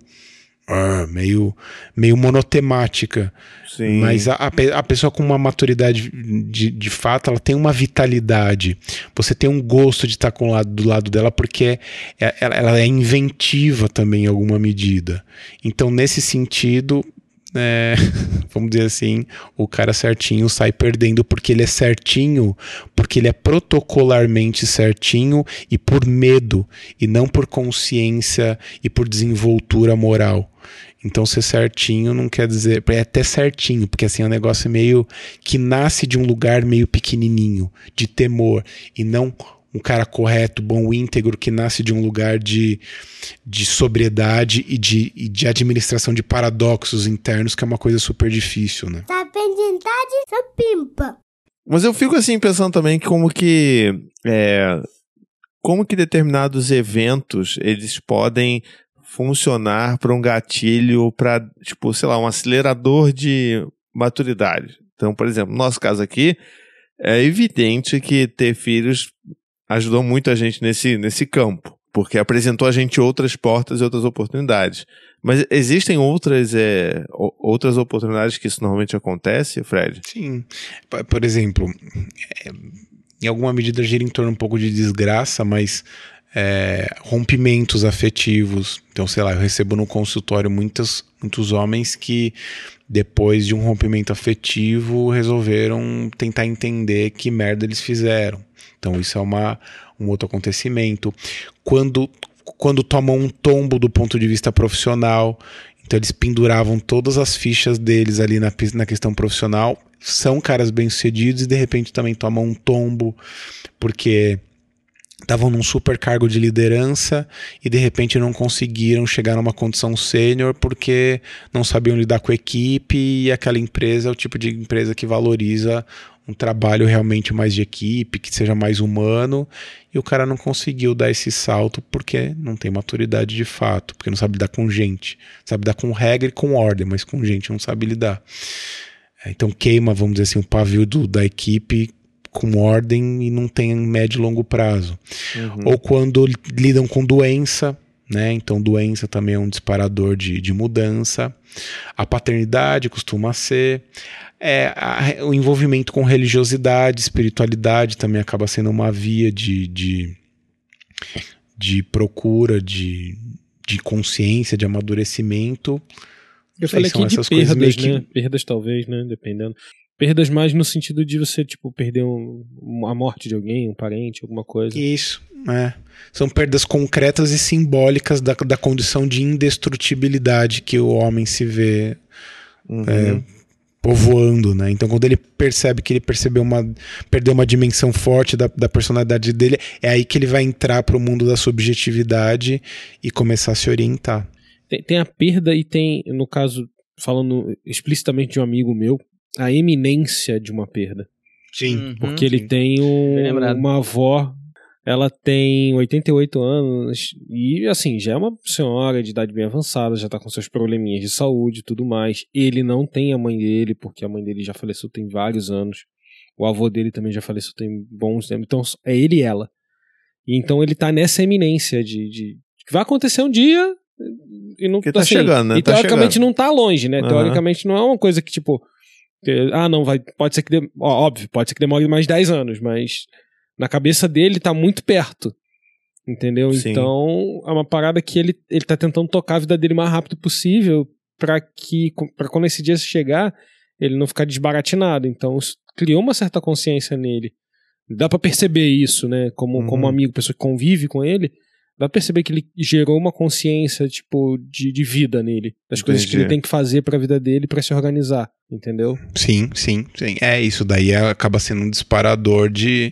monotemática. Sim. Mas a pessoa com uma maturidade de fato, ela tem uma vitalidade, você tem um gosto de estar do lado dela, porque ela é inventiva também em alguma medida. Então nesse sentido, vamos dizer assim, o cara certinho sai perdendo porque ele é certinho, porque ele é protocolarmente certinho e por medo, e não por consciência e por desenvoltura moral. Então ser certinho não quer dizer... É até certinho, porque assim é um negócio meio que nasce de um lugar meio pequenininho, de temor, e não um cara correto, bom, íntegro, que nasce de um lugar de sobriedade e de administração de paradoxos internos, que é uma coisa super difícil, né? Tá pendentade, só pimpa. Mas eu fico assim pensando também como que determinados eventos eles podem funcionar para um gatilho, para, tipo, sei lá, um acelerador de maturidade. Então, por exemplo, no nosso caso aqui, é evidente que ter filhos ajudou muito a gente nesse campo, porque apresentou a gente outras portas e outras oportunidades. Mas existem outras oportunidades que isso normalmente acontece, Fred? Sim. Por exemplo, em alguma medida gira em torno um pouco de desgraça, mas rompimentos afetivos. Então, sei lá, eu recebo no consultório muitos homens que depois de um rompimento afetivo resolveram tentar entender que merda eles fizeram. Então isso é um outro acontecimento. Quando tomam um tombo do ponto de vista profissional, então eles penduravam todas as fichas deles ali na questão profissional, são caras bem-sucedidos e de repente também tomam um tombo porque estavam num super cargo de liderança e de repente não conseguiram chegar numa condição sênior porque não sabiam lidar com a equipe, e aquela empresa é o tipo de empresa que valoriza um trabalho realmente mais de equipe, que seja mais humano, e o cara não conseguiu dar esse salto porque não tem maturidade de fato, porque não sabe lidar com gente, sabe lidar com regra e com ordem, mas com gente não sabe lidar. Então queima, vamos dizer assim, o pavio da equipe com ordem e não tem médio e longo prazo. Ou quando lidam com doença, né? Então doença também é um disparador de mudança. A paternidade costuma ser. O envolvimento com religiosidade, espiritualidade também acaba sendo uma via de procura, de consciência, de amadurecimento. Eu falei aqui de perdas, né? Perdas talvez, né? Dependendo. Perdas mais no sentido de você, tipo, perder a morte de alguém, um parente, alguma coisa. Isso, São perdas concretas e simbólicas da condição de indestrutibilidade que o homem se vê povoando, né? Então, quando ele percebe que ele perdeu uma dimensão forte da personalidade dele, é aí que ele vai entrar pro mundo da subjetividade e começar a se orientar. Tem a perda e tem, no caso, falando explicitamente de um amigo meu, a eminência de uma perda. Sim. Porque ele tem uma avó, ela tem 88 anos e, assim, já é uma senhora de idade bem avançada, já tá com seus probleminhas de saúde e tudo mais. Ele não tem a mãe dele, porque a mãe dele já faleceu tem vários anos. O avô dele também já faleceu tem bons tempos. Então, é ele e ela. E então ele tá nessa eminência de que vai acontecer um dia e não tá chegando, né? E teoricamente não tá longe, né? Teoricamente não é uma coisa que, tipo, pode ser que óbvio, pode ser que demore mais 10 anos, mas na cabeça dele tá muito perto, entendeu? Sim. Então é uma parada que ele tá tentando tocar a vida dele o mais rápido possível pra quando esse dia chegar, ele não ficar desbaratinado. Então criou uma certa consciência nele. Dá pra perceber isso, né? Como amigo, pessoa que convive com ele, dá pra perceber que ele gerou uma consciência, tipo, de vida nele. Das coisas que ele tem que fazer pra vida dele pra se organizar, entendeu? Sim. Isso daí acaba sendo um disparador de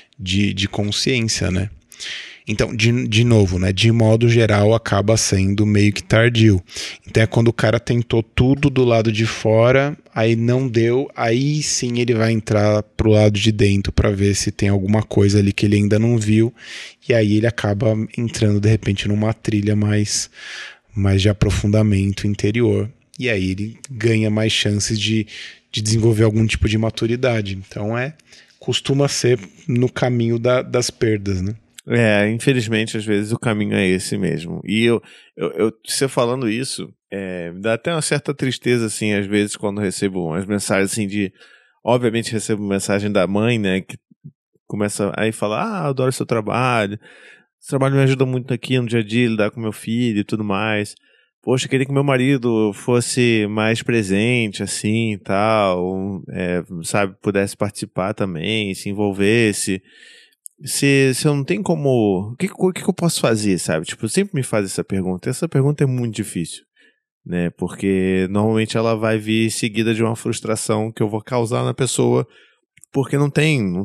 consciência, né? Então, de novo, né? De modo geral, acaba sendo meio que tardio. Então é quando o cara tentou tudo do lado de fora, aí não deu, aí sim ele vai entrar pro lado de dentro pra ver se tem alguma coisa ali que ele ainda não viu, e aí ele acaba entrando de repente numa trilha mais de aprofundamento interior, e aí ele ganha mais chances de desenvolver algum tipo de maturidade. Então costuma ser no caminho das perdas, né? Infelizmente, às vezes o caminho é esse mesmo. E você falando isso, me dá até uma certa tristeza, assim, às vezes, quando recebo umas mensagens, assim, obviamente recebo mensagem da mãe, né, que começa aí falar, adoro seu trabalho, esse trabalho me ajuda muito aqui no dia a dia, lidar com meu filho e tudo mais. Poxa, queria que meu marido fosse mais presente, assim, e tal, sabe, pudesse participar também, se envolvesse. Se eu não tenho como... O que eu posso fazer, sabe? Tipo, sempre me faz essa pergunta. Essa pergunta é muito difícil, né? Porque normalmente ela vai vir seguida de uma frustração que eu vou causar na pessoa, porque não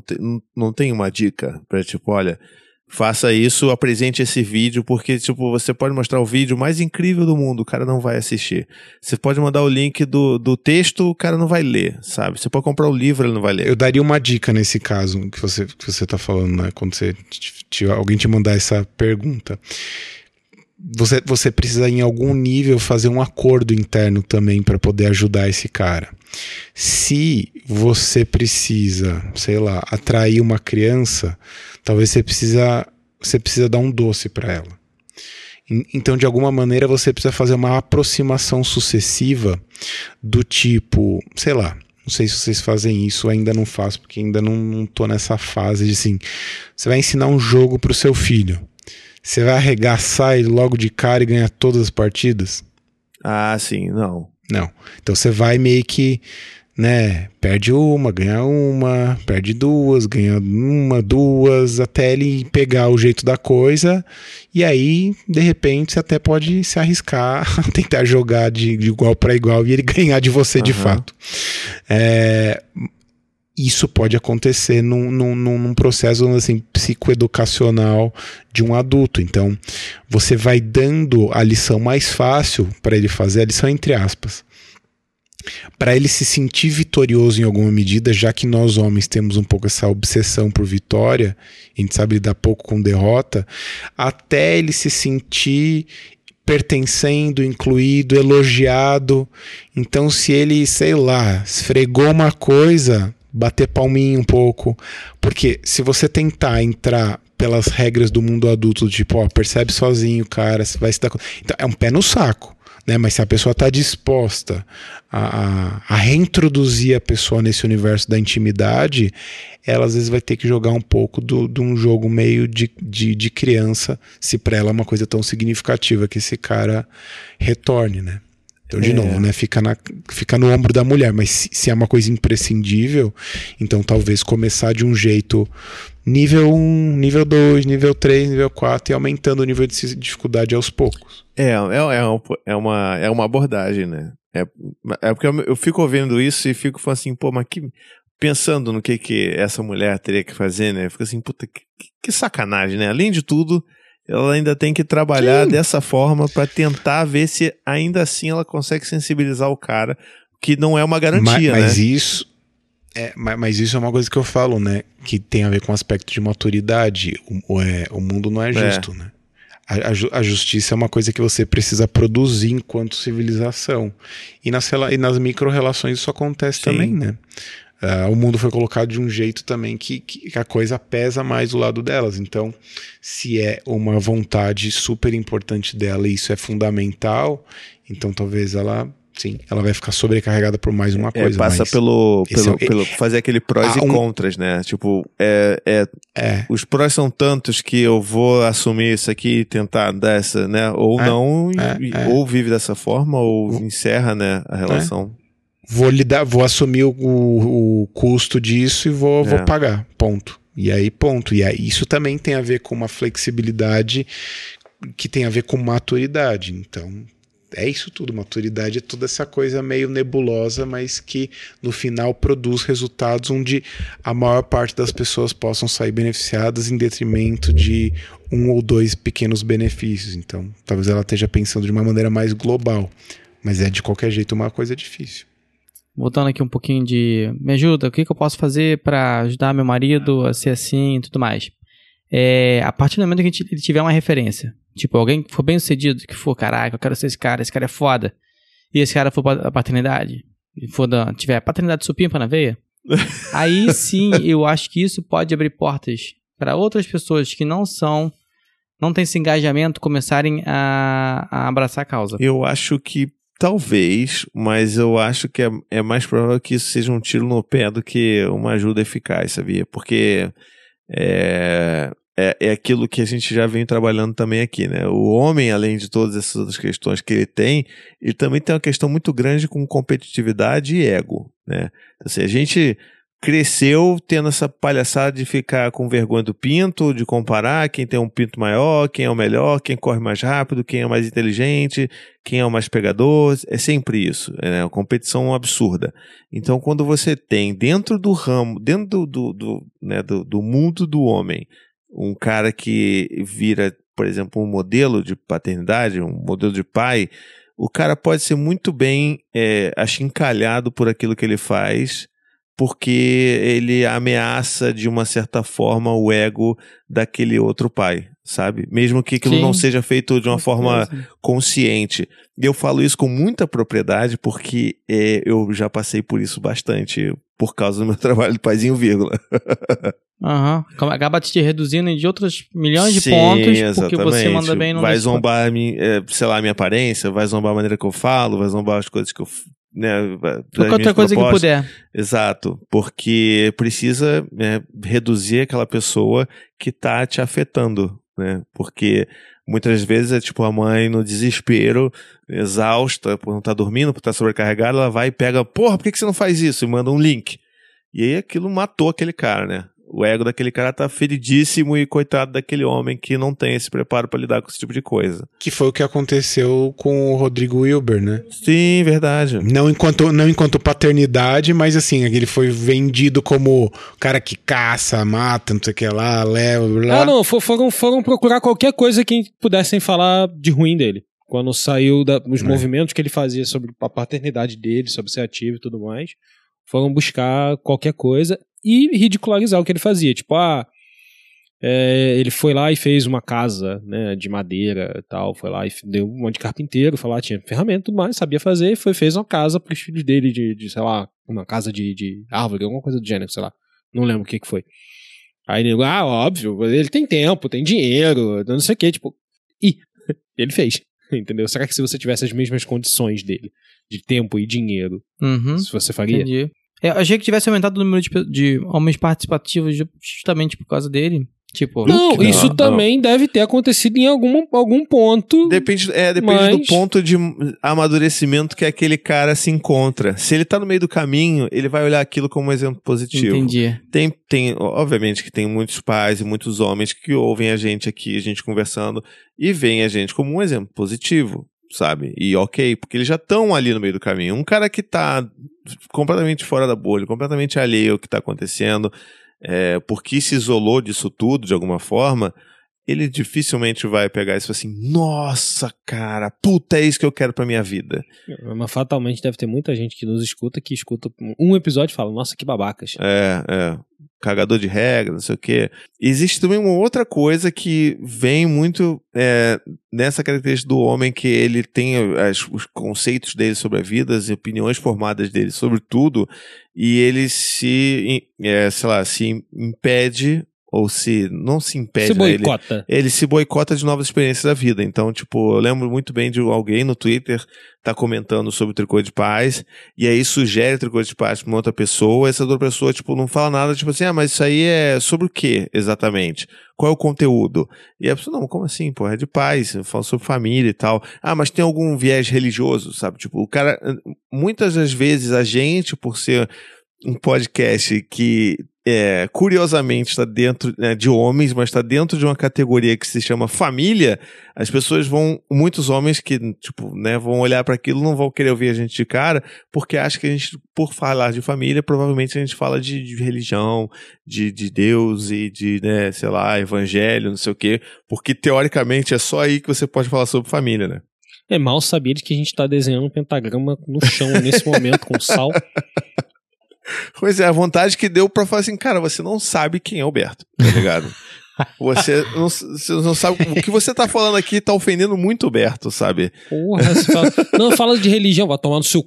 tem uma dica pra, tipo, olha, faça isso, apresente esse vídeo, porque, tipo, você pode mostrar o vídeo mais incrível do mundo, o cara não vai assistir. Você pode mandar o link do texto, o cara não vai ler, sabe? Você pode comprar o livro, ele não vai ler. Eu daria uma dica nesse caso que você tá falando, né? Quando alguém te mandar essa pergunta. Você precisa, em algum nível, fazer um acordo interno também para poder ajudar esse cara. Se você precisa, sei lá, atrair uma criança, talvez você precisa dar um doce para ela. Então, de alguma maneira, você precisa fazer uma aproximação sucessiva do tipo, sei lá, não sei se vocês fazem isso, ainda não faço, porque ainda não tô nessa fase de assim, você vai ensinar um jogo pro seu filho. Você vai arregaçar ele logo de cara e ganhar todas as partidas? Ah, sim, não. Não. Então você vai meio que, né, perde uma, ganha uma, perde duas, ganha uma, duas, até ele pegar o jeito da coisa, e aí, de repente, você até pode se arriscar a tentar jogar de igual para igual e ele ganhar de você de fato. Isso pode acontecer num processo assim, psicoeducacional de um adulto. Então, você vai dando a lição mais fácil para ele fazer, a lição entre aspas, para ele se sentir vitorioso em alguma medida, já que nós homens temos um pouco essa obsessão por vitória, a gente sabe lidar pouco com derrota, até ele se sentir pertencendo, incluído, elogiado. Então, se ele, sei lá, esfregou uma coisa, bater palminha um pouco. Porque se você tentar entrar pelas regras do mundo adulto, tipo, ó, percebe sozinho, cara, você vai se dar conta. Então, é um pé no saco, né? Mas se a pessoa está disposta a reintroduzir a pessoa nesse universo da intimidade, ela às vezes vai ter que jogar um pouco de um jogo meio de criança, se para ela é uma coisa tão significativa que esse cara retorne, né? Então, de novo, né? Fica no ombro da mulher, mas se é uma coisa imprescindível, então talvez começar de um jeito nível 1, nível 2, nível 3, nível 4 e aumentando o nível de dificuldade aos poucos. É uma abordagem, né? É porque eu fico ouvindo isso e fico falando assim, pô, mas pensando no que essa mulher teria que fazer, né? Fico assim, puta, que sacanagem, né? Além de tudo, ela ainda tem que trabalhar dessa forma pra tentar ver se ainda assim ela consegue sensibilizar o cara, que não é uma garantia, mas né? Mas isso é uma coisa que eu falo, né? Que tem a ver com o aspecto de maturidade. O mundo não é justo, né? A justiça é uma coisa que você precisa produzir enquanto civilização. E nas micro-relações isso acontece também, né? O mundo foi colocado de um jeito também que a coisa pesa mais do lado delas. Então, se é uma vontade super importante dela e isso é fundamental, então talvez ela vai ficar sobrecarregada por mais uma coisa. Passa pelo fazer aquele prós e contras, né? Tipo, os prós são tantos que eu vou assumir isso aqui e tentar dessa, né? Ou ou vive dessa forma, ou encerra, né, a relação. Vou assumir o custo disso e vou pagar, ponto. E aí, ponto. E aí, isso também tem a ver com uma flexibilidade que tem a ver com maturidade. Então, é isso tudo. Maturidade é toda essa coisa meio nebulosa, mas que no final produz resultados onde a maior parte das pessoas possam sair beneficiadas em detrimento de um ou dois pequenos benefícios. Então, talvez ela esteja pensando de uma maneira mais global, mas é de qualquer jeito uma coisa difícil. Voltando aqui um pouquinho me ajuda, o que eu posso fazer para ajudar meu marido a ser assim e tudo mais. A partir do momento que ele tiver uma referência, tipo, alguém que for bem sucedido, que for, caraca, eu quero ser esse cara é foda, e esse cara for a paternidade, e tiver paternidade supimpa na veia, aí sim eu acho que isso pode abrir portas para outras pessoas que não têm esse engajamento começarem a abraçar a causa. Eu acho que talvez, mas eu acho que é mais provável que isso seja um tiro no pé do que uma ajuda eficaz, sabia? Porque é aquilo que a gente já vem trabalhando também aqui, né? O homem, além de todas essas outras questões que ele também tem uma questão muito grande com competitividade e ego, né? Então, assim, a gente cresceu tendo essa palhaçada de ficar com vergonha do pinto, de comparar quem tem um pinto maior, quem é o melhor, quem corre mais rápido, quem é mais inteligente, quem é o mais pegador. É sempre isso, é uma competição absurda. Então, quando você tem dentro do ramo, dentro do mundo do homem, um cara que vira, por exemplo, um modelo de paternidade, um modelo de pai, o cara pode ser muito bem achincalhado por aquilo que ele faz, porque ele ameaça de uma certa forma o ego daquele outro pai, sabe? Mesmo que aquilo não seja feito de uma forma consciente. E eu falo isso com muita propriedade porque eu já passei por isso bastante por causa do meu trabalho de paizinho vírgula. Acaba te reduzindo de outros milhões de pontos, exatamente. Porque você manda bem no vai zombar a minha aparência, vai zombar a maneira que eu falo, vai zombar as coisas que eu... qualquer coisa que puder. Exato, porque precisa reduzir aquela pessoa que tá te afetando, né? Porque muitas vezes é tipo a mãe no desespero, exausta, por não estar dormindo, por estar sobrecarregada, ela vai e pega, porra, por que você não faz isso? E manda um link. E aí aquilo matou aquele cara, né? O ego daquele cara tá feridíssimo e coitado daquele homem que não tem esse preparo pra lidar com esse tipo de coisa. Que foi o que aconteceu com o Rodrigo Wilber, né? Sim, verdade. Não enquanto paternidade, mas assim, ele foi vendido como cara que caça, mata, não sei o que lá, leva, blá. Não, foram procurar qualquer coisa que pudessem falar de ruim dele. Quando saiu os movimentos que ele fazia sobre a paternidade dele, sobre ser ativo e tudo mais, foram buscar qualquer coisa e ridicularizar o que ele fazia. Tipo, Ele foi lá e fez uma casa, né, de madeira e tal, foi lá e deu um monte de carpinteiro, foi lá, tinha ferramenta e tudo mais, sabia fazer, e fez uma casa pros filhos dele de sei lá, uma casa de árvore, alguma coisa do gênero, sei lá, não lembro o que foi. Aí ele, óbvio, ele tem tempo, tem dinheiro, não sei o que, tipo, ele fez, entendeu? Será que se você tivesse as mesmas condições dele, de tempo e dinheiro, se você faria? Entendi. Eu achei que tivesse aumentado o número de homens participativos justamente por causa dele. Tipo, não, isso também deve ter acontecido em algum ponto. Depende do ponto de amadurecimento que aquele cara se encontra. Se ele tá no meio do caminho, ele vai olhar aquilo como um exemplo positivo. Entendi. Obviamente que tem muitos pais e muitos homens que ouvem a gente aqui, a gente conversando, e veem a gente como um exemplo positivo, sabe? E ok, porque eles já estão ali no meio do caminho. Um cara que tá completamente fora da bolha, completamente alheio ao que tá acontecendo, porque se isolou disso tudo de alguma forma, ele dificilmente vai pegar isso assim, nossa, cara, puta, é isso que eu quero pra minha vida. Mas fatalmente deve ter muita gente que nos escuta, um episódio e fala, nossa, que babacas. Cagador de regra, não sei o quê. Existe também uma outra coisa que vem muito nessa característica do homem, que ele tem os conceitos dele sobre a vida, as opiniões formadas dele sobre tudo, e ele se impede, ou não se impede, se boicota. Né? Ele se boicota de novas experiências da vida. Então, tipo, eu lembro muito bem de alguém no Twitter tá comentando sobre o tricô de paz, e aí sugere o tricô de paz pra uma outra pessoa, essa outra pessoa, tipo, não fala nada, tipo assim, mas isso aí é sobre o quê, exatamente? Qual é o conteúdo? E a pessoa, não, como assim, pô, é de paz, fala sobre família e tal. Mas tem algum viés religioso, sabe? Tipo, o cara, muitas das vezes a gente, por ser um podcast que curiosamente está dentro de homens, mas está dentro de uma categoria que se chama família, as pessoas muitos homens que, tipo, né, vão olhar para aquilo, não vão querer ouvir a gente de cara, porque acham que a gente, por falar de família, provavelmente a gente fala de religião, de Deus e de, né, sei lá, evangelho, não sei o quê, porque teoricamente é só aí que você pode falar sobre família, né? Mal sabia de que a gente tá desenhando um pentagrama no chão nesse momento com sal. Pois é, a vontade que deu pra falar assim, cara, você não sabe quem é o Berto, tá ligado? Você não sabe, o que você tá falando aqui tá ofendendo muito o Berto, sabe? Porra, não, fala de religião, vai tomar no seu...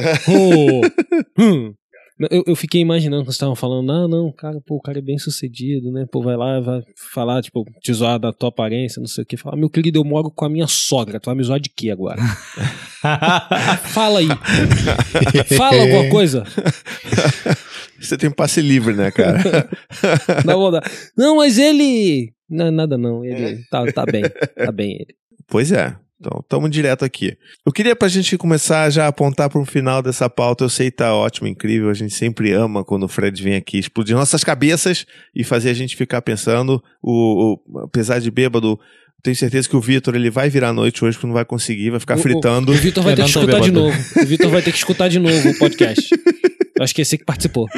Eu fiquei imaginando que vocês estavam falando, não, cara, pô, o cara é bem sucedido, né? Pô, vai lá, vai falar, tipo, te zoar da tua aparência, não sei o que. Fala, meu querido, eu moro com a minha sogra, tu vai me zoar de quê agora? Fala aí. Fala alguma coisa. Você tem passe livre, né, cara? Não, mas ele... Não, nada não, ele tá bem ele. Pois é. Então, estamos direto aqui. Eu queria pra gente começar já a apontar para o final dessa pauta. Eu sei que tá ótimo, incrível. A gente sempre ama quando o Fred vem aqui explodir nossas cabeças e fazer a gente ficar pensando. Apesar de bêbado, tenho certeza que o Vitor, ele vai virar à noite hoje, porque não vai conseguir, vai ficar fritando. O Vitor vai ter que escutar de novo. O Vitor vai ter que escutar de novo o podcast. Eu acho que esse que participou.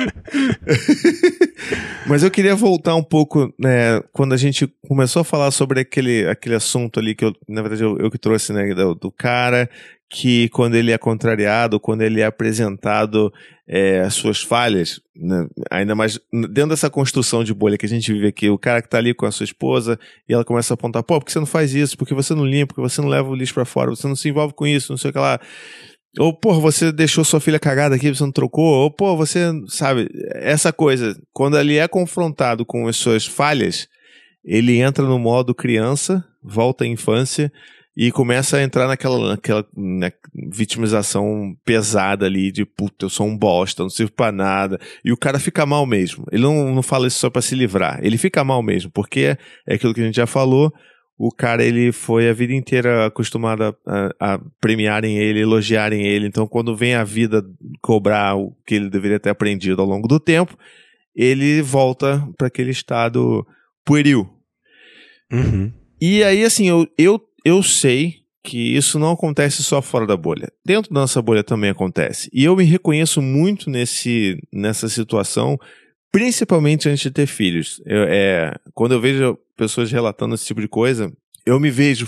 Mas eu queria voltar um pouco, né, quando a gente começou a falar sobre aquele assunto ali, que na verdade eu que trouxe, né, do cara que, quando ele é contrariado, quando ele é apresentado as suas falhas, né, ainda mais dentro dessa construção de bolha que a gente vive aqui, o cara que tá ali com a sua esposa e ela começa a apontar, pô, por que você não faz isso? Por que você não limpa? Por que você não leva o lixo pra fora? Você não se envolve com isso? Não sei o que lá. Ou, pô, você deixou sua filha cagada aqui, você não trocou. Ou, pô, você, sabe, essa coisa. Quando ele é confrontado com as suas falhas, ele entra no modo criança, volta à infância e começa a entrar naquela vitimização pesada ali de, puta, eu sou um bosta, não sirvo pra nada. E o cara fica mal mesmo. Ele não fala isso só pra se livrar. Ele fica mal mesmo, porque é aquilo que a gente já falou. O cara, ele foi a vida inteira acostumado a premiarem ele, elogiarem ele. Então, quando vem a vida cobrar o que ele deveria ter aprendido ao longo do tempo, ele volta para aquele estado pueril. Uhum. E aí, assim, eu sei que isso não acontece só fora da bolha. Dentro da nossa bolha também acontece. E eu me reconheço muito nessa situação, principalmente antes de ter filhos. Quando eu vejo pessoas relatando esse tipo de coisa, eu me vejo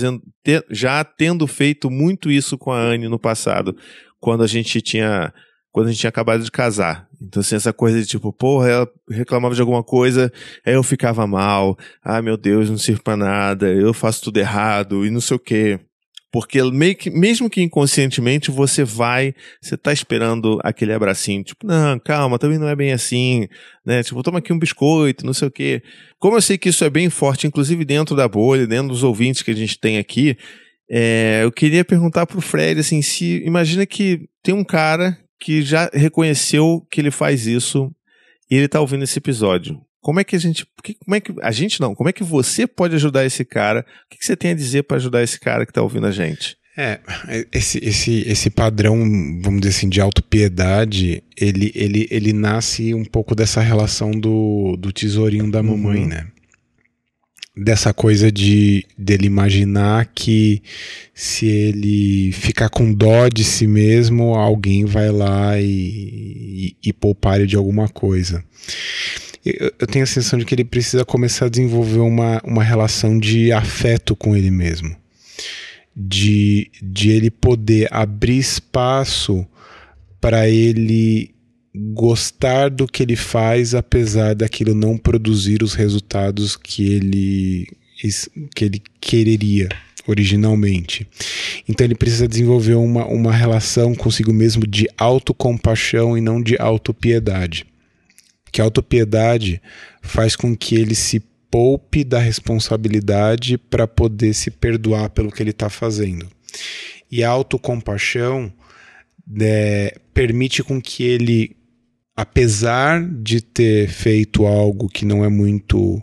já tendo feito muito isso com a Anne no passado, quando a gente tinha quando a gente tinha acabado de casar. Então, assim, essa coisa de tipo, porra, ela reclamava de alguma coisa, aí eu ficava mal, meu Deus, não sirvo pra nada, eu faço tudo errado, e não sei o quê. Porque mesmo que inconscientemente você tá esperando aquele abracinho, tipo, não, calma, também não é bem assim, né, tipo, toma aqui um biscoito, não sei o quê. Como eu sei que isso é bem forte, inclusive dentro da bolha, dentro dos ouvintes que a gente tem aqui, eu queria perguntar pro Fred, assim, imagina que tem um cara que já reconheceu que ele faz isso e ele tá ouvindo esse episódio. Como é que como é que você pode ajudar esse cara? O que você tem a dizer para ajudar esse cara que tá ouvindo a gente? Esse padrão, vamos dizer assim, de autopiedade, ele nasce um pouco dessa relação do tesourinho da mamãe, né? Dessa coisa dele imaginar que se ele ficar com dó de si mesmo, alguém vai lá e poupar ele de alguma coisa. Eu tenho a sensação de que ele precisa começar a desenvolver uma relação de afeto com ele mesmo. De ele poder abrir espaço para ele gostar do que ele faz, apesar daquilo não produzir os resultados que ele quereria originalmente. Então ele precisa desenvolver uma relação consigo mesmo de autocompaixão e não de autopiedade. Que a autopiedade faz com que ele se poupe da responsabilidade para poder se perdoar pelo que ele está fazendo. E a autocompaixão permite com que ele, apesar de ter feito algo que não é muito...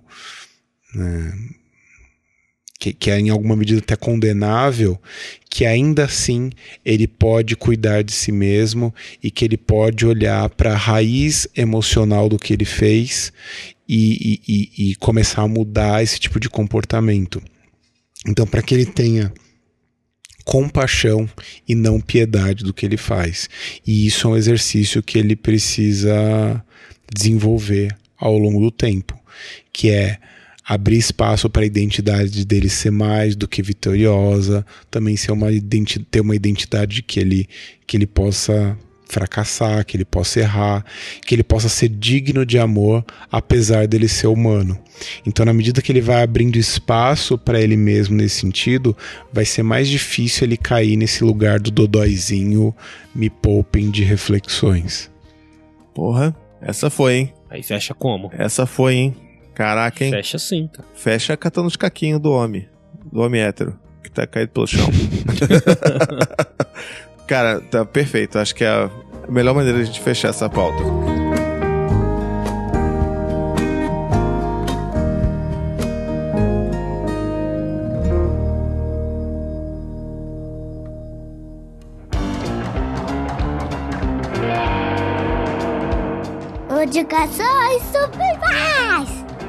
que é em alguma medida até condenável, que ainda assim ele pode cuidar de si mesmo e que ele pode olhar para a raiz emocional do que ele fez e começar a mudar esse tipo de comportamento. Então, para que ele tenha compaixão e não piedade do que ele faz. E isso é um exercício que ele precisa desenvolver ao longo do tempo, que é abrir espaço para a identidade dele ser mais do que vitoriosa, também ser ter uma identidade que ele possa fracassar, que ele possa errar, que ele possa ser digno de amor, apesar dele ser humano. Então, na medida que ele vai abrindo espaço para ele mesmo nesse sentido, vai ser mais difícil ele cair nesse lugar do dodóizinho, me poupem de reflexões. Porra, essa foi, hein? Aí fecha como? Essa foi, hein? Caraca, hein? Fecha sim, cara. Fecha catando os caquinhos do homem hétero, que tá caído pelo chão. Cara, tá perfeito. Acho que é a melhor maneira de a gente fechar essa pauta. Indicações supimpas!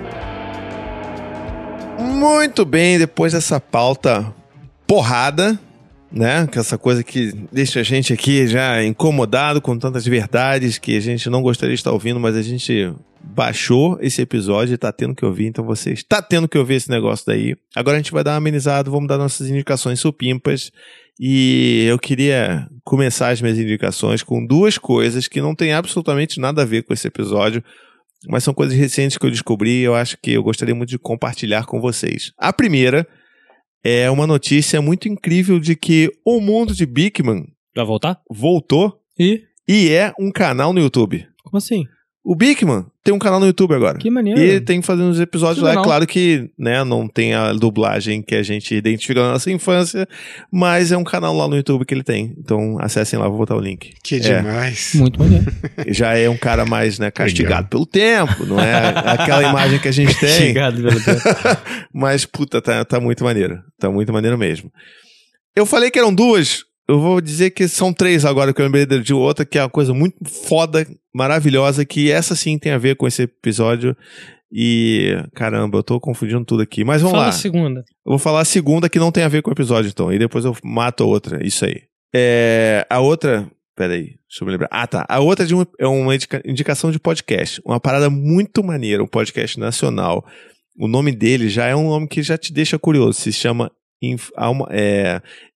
Muito bem, depois dessa pauta porrada, né? Que essa coisa que deixa a gente aqui já incomodado com tantas verdades que a gente não gostaria de estar ouvindo, mas a gente baixou esse episódio e tá tendo que ouvir, então você está tendo que ouvir esse negócio daí. Agora a gente vai dar uma amenizada, vamos dar nossas indicações supimpas. E eu queria começar as minhas indicações com duas coisas que não tem absolutamente nada a ver com esse episódio, mas são coisas recentes que eu descobri e eu acho que eu gostaria muito de compartilhar com vocês. A primeira é uma notícia muito incrível de que o mundo de Bigman vai voltar? Voltou e é um canal no YouTube. Como assim? O Bigman tem um canal no YouTube agora. Que maneiro. E tem que fazer uns episódios lá. É claro que, né, não tem a dublagem que a gente identifica na nossa infância, mas é um canal lá no YouTube que ele tem. Então acessem lá, vou botar o link. Que demais. Muito maneiro. Já é um cara mais, né, castigado pelo tempo, não é aquela imagem que a gente tem. Castigado pelo tempo. Mas, puta, tá muito maneiro. Tá muito maneiro mesmo. Eu falei que eram duas... Eu vou dizer que são três agora, que eu lembrei de outra, que é uma coisa muito foda, maravilhosa, que essa sim tem a ver com esse episódio. E, caramba, eu tô confundindo tudo aqui. Mas vamos lá. Fala a segunda. Eu vou falar a segunda que não tem a ver com o episódio, então. E depois eu mato a outra. Isso aí. A outra... Peraí, deixa eu me lembrar. Ah, tá. A outra é uma indicação de podcast. Uma parada muito maneira, um podcast nacional. O nome dele já é um nome que já te deixa curioso. Se chama...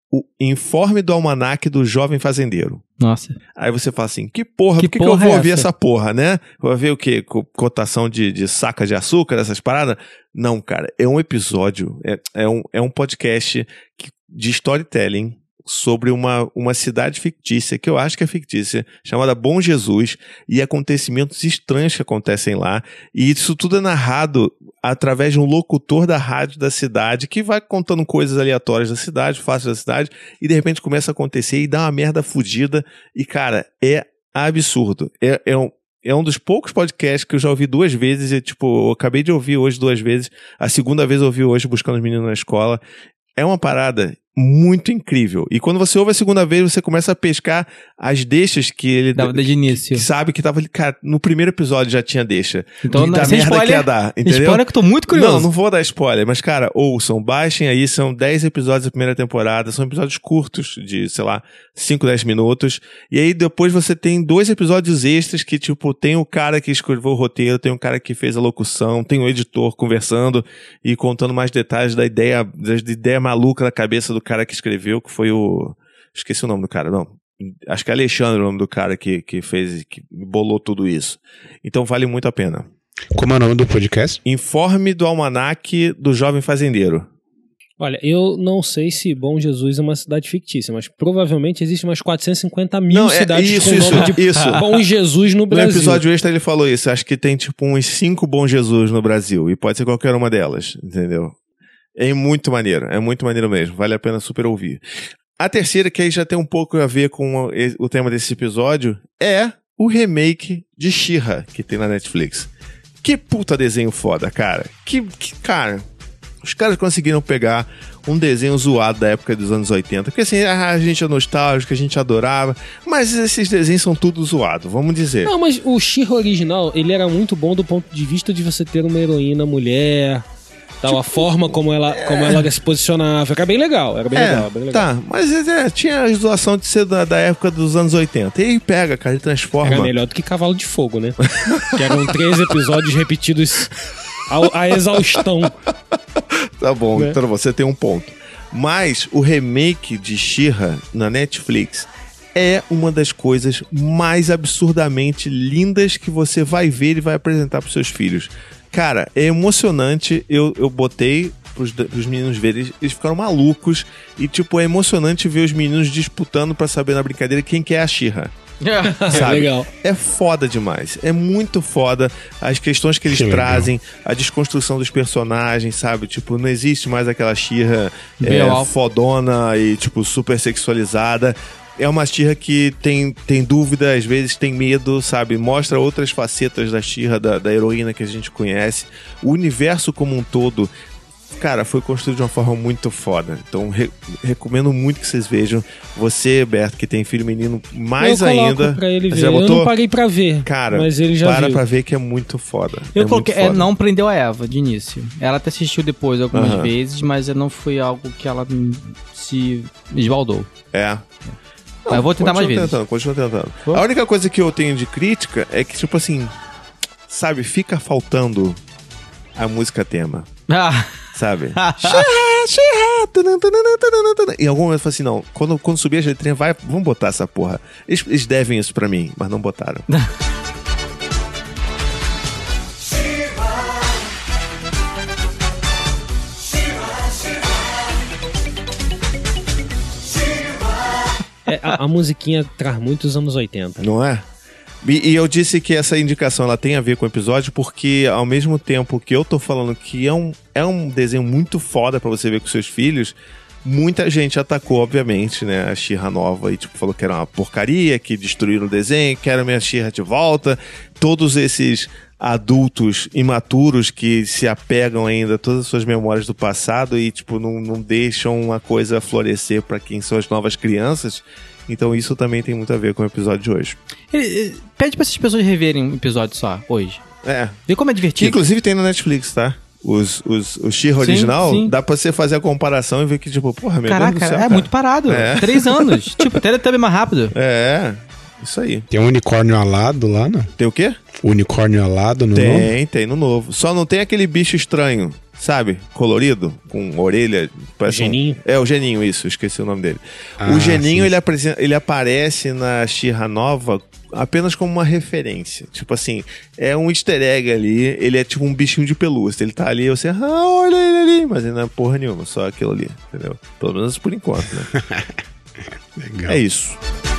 o Informe do Almanaque do Jovem Fazendeiro. Nossa. Aí você fala assim, por que eu vou ouvir essa porra, né? Vou ver o quê? Cotação de saca de açúcar, essas paradas? Não, cara, é um episódio, é um podcast de storytelling sobre uma cidade fictícia, que eu acho que é fictícia, chamada Bom Jesus, e acontecimentos estranhos que acontecem lá, e isso tudo é narrado através de um locutor da rádio da cidade, que vai contando coisas aleatórias da cidade, fáceis da cidade, e de repente começa a acontecer e dá uma merda fodida, e cara, é absurdo, é um dos poucos podcasts que eu já ouvi 2 vezes, e eu acabei de ouvir hoje 2 vezes, a segunda vez eu ouvi hoje buscando os meninos na escola. É uma parada muito incrível. E quando você ouve a segunda vez, você começa a pescar as deixas que ele... Dava de início. Que sabe que tava ali... Cara, no primeiro episódio já tinha deixa. Então, da sem merda spoiler, que ia dar, entendeu? Spoiler que eu tô muito curioso. Não vou dar spoiler. Mas, cara, ouçam, baixem aí. São 10 episódios da primeira temporada. São episódios curtos, de, 5, 10 minutos. E aí, depois você tem 2 episódios extras que, tem o cara que escreveu o roteiro, tem o cara que fez a locução, tem o editor conversando e contando mais detalhes da ideia maluca da cabeça do cara que escreveu, que foi o... Esqueci o nome do cara, não. Acho que é Alexandre o nome do cara que fez, que bolou tudo isso. Então vale muito a pena. Como é o nome do podcast? Informe do Almanaque do Jovem Fazendeiro. Olha, eu não sei se Bom Jesus é uma cidade fictícia, mas provavelmente existem umas 450 mil cidades com o nome de Bom Jesus no Brasil. No episódio extra ele falou isso. Acho que tem uns 5 Bom Jesus no Brasil. E pode ser qualquer uma delas, entendeu? É muito maneiro mesmo. Vale a pena super ouvir. A terceira, que aí já tem um pouco a ver com o tema desse episódio, é o remake de She-Ra, que tem na Netflix. Que puta desenho foda, cara. Cara, os caras conseguiram pegar um desenho zoado da época dos anos 80. Porque assim, a gente é nostálgico, a gente adorava, mas esses desenhos são tudo zoado, vamos dizer. Não, mas o She-Ra original, ele era muito bom do ponto de vista de você ter uma heroína mulher... a forma como ela se posicionava. Era bem legal, bem legal. Tá, mas tinha a zoação de ser da época dos anos 80. E aí pega, cara, e transforma. Era melhor do que Cavalo de Fogo, né? Que eram 3 episódios repetidos a exaustão. Tá bom, né? Então você tem um ponto. Mas o remake de She-Ra na Netflix é uma das coisas mais absurdamente lindas que você vai ver e vai apresentar pros seus filhos. Cara, é emocionante, eu botei pros meninos verem, eles ficaram malucos e, é emocionante ver os meninos disputando pra saber na brincadeira quem que é a She-Ra. Sabe? Legal. É foda demais, é muito foda as questões que eles trazem, a desconstrução dos personagens, sabe? Não existe mais aquela She-Ra fodona e, super sexualizada. É uma She-Ra que tem dúvida, às vezes tem medo, sabe? Mostra outras facetas da She-Ra, da heroína que a gente conhece. O universo como um todo, cara, foi construído de uma forma muito foda. Então, recomendo muito que vocês vejam. Você, Berto, que tem filho menino, mais ainda. Pra ele ver. Já botou? Eu não paguei pra ver, cara, mas ele já viu. Pra ver que é muito foda. Eu coloquei, não prendeu a Eva de início. Ela até assistiu depois algumas vezes, mas não foi algo que ela se esbaldou. Mas eu vou tentar mais vezes. Continua tentando. A única coisa que eu tenho de crítica é que, sabe, fica faltando a música tema. Sabe? Em algum momento eu falei assim, não, quando subir as letrinhas, vamos botar essa porra. Eles devem isso pra mim, mas não botaram. A musiquinha traz muitos anos 80. Não é? E eu disse que essa indicação ela tem a ver com o episódio porque, ao mesmo tempo que eu tô falando que é um desenho muito foda pra você ver com seus filhos, muita gente atacou, obviamente, né, a She-Ra nova e falou que era uma porcaria, que destruíram o desenho, que era minha She-Ra de volta. Todos esses adultos imaturos que se apegam ainda a todas as suas memórias do passado e, não deixam uma coisa florescer pra quem são as novas crianças. Então isso também tem muito a ver com o episódio de hoje. Pede pra essas pessoas reverem um episódio só, hoje. Vê como é divertido. Que, inclusive tem na Netflix, tá? O She-Ra original, sim. Dá pra você fazer a comparação e ver que, porra, meu Deus do céu, cara. Muito parado. 3 anos. Teletubby mais rápido. Isso aí. Tem um unicórnio alado lá, não? Tem o quê? Unicórnio alado no novo? Tem no novo. Só não tem aquele bicho estranho. sabe? Colorido, com orelha. O Geninho? É, o Geninho, isso, esqueci o nome dele. Ah, o Geninho, sim. ele aparece na She-Ra nova apenas como uma referência. Tipo assim, é um easter egg ali, ele é tipo um bichinho de pelúcia. Ele tá ali, você, olha ele ali, mas ele não é porra nenhuma, só aquilo ali, entendeu? Pelo menos por enquanto, né? Legal. É isso.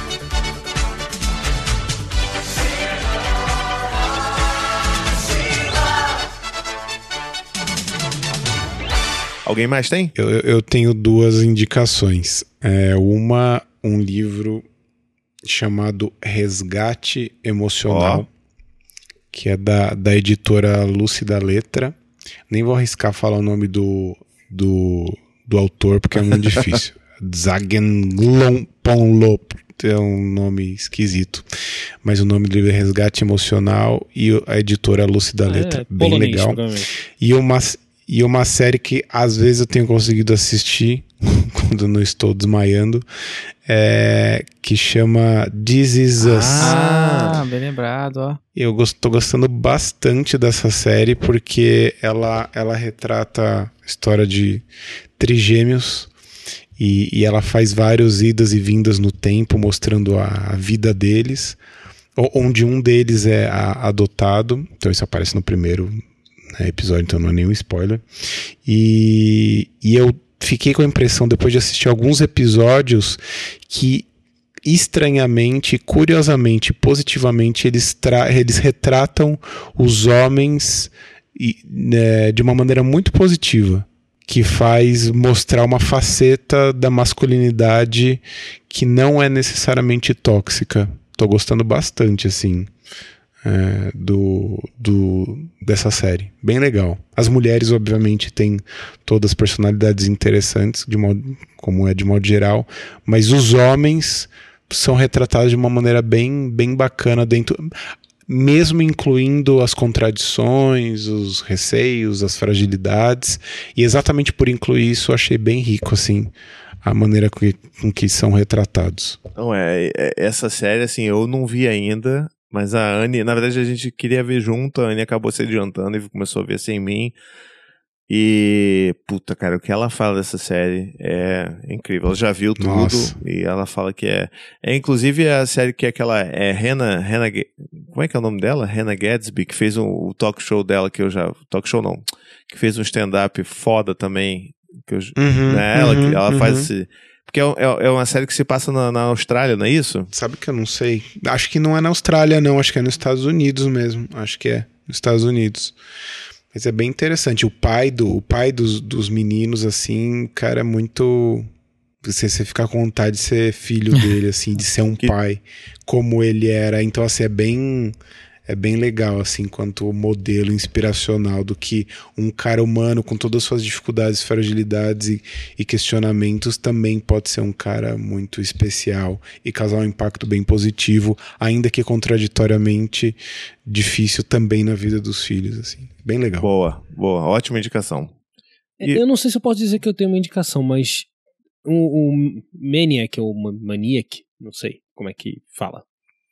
Alguém mais tem? Eu tenho 2 indicações. Um livro chamado Resgate Emocional, que é da editora Lúcida Letra. Nem vou arriscar falar o nome do autor, porque é muito difícil. Zagenlonponlop. É um nome esquisito. Mas o nome do livro é Resgate Emocional e a editora Lúcida Letra. Bem polonês, legal. E uma série que às vezes eu tenho conseguido assistir quando não estou desmaiando, que chama This Is Us. Bem lembrado, ó. Eu tô gostando bastante dessa série porque ela retrata a história de trigêmeos e ela faz várias idas e vindas no tempo, mostrando a vida deles, onde um deles é adotado. Então isso aparece no primeiro episódio, então não é nenhum spoiler. E eu fiquei com a impressão, depois de assistir alguns episódios, que estranhamente, curiosamente, positivamente, eles retratam os homens de uma maneira muito positiva, que faz mostrar uma faceta da masculinidade que não é necessariamente tóxica. Tô gostando bastante, assim, dessa série. Bem legal. As mulheres, obviamente, têm todas personalidades interessantes, de modo geral, mas os homens são retratados de uma maneira bem, bem bacana, mesmo incluindo as contradições, os receios, as fragilidades, e exatamente por incluir isso eu achei bem rico, assim, a maneira com que são retratados. Não, essa série, assim, eu não vi ainda. Mas a Anne, na verdade a gente queria ver junto, a Anne acabou se adiantando e começou a ver sem mim. E, puta, cara, o que ela fala dessa série é incrível. Ela já viu tudo. Nossa. E ela fala que inclusive a série que é aquela, Hannah, como é que é o nome dela? Hannah Gadsby, que fez o talk show dela, que fez um stand-up foda também. Ela faz esse... Porque é uma série que se passa na Austrália, não é isso? Sabe que eu não sei. Acho que não é na Austrália, não. Acho que é nos Estados Unidos mesmo. Acho que é nos Estados Unidos. Mas é bem interessante. O pai dos meninos, assim, cara, é muito... Você fica com vontade de ser filho dele, assim, de ser um pai como ele era. Então, assim, é bem legal, assim, quanto modelo inspiracional do que um cara humano com todas as suas dificuldades, fragilidades e questionamentos também pode ser um cara muito especial e causar um impacto bem positivo, ainda que contraditoriamente difícil também na vida dos filhos, assim. Bem legal. Boa, ótima indicação. Eu não sei se eu posso dizer que eu tenho uma indicação, mas o Maniac, ou Maniac, não sei como é que fala,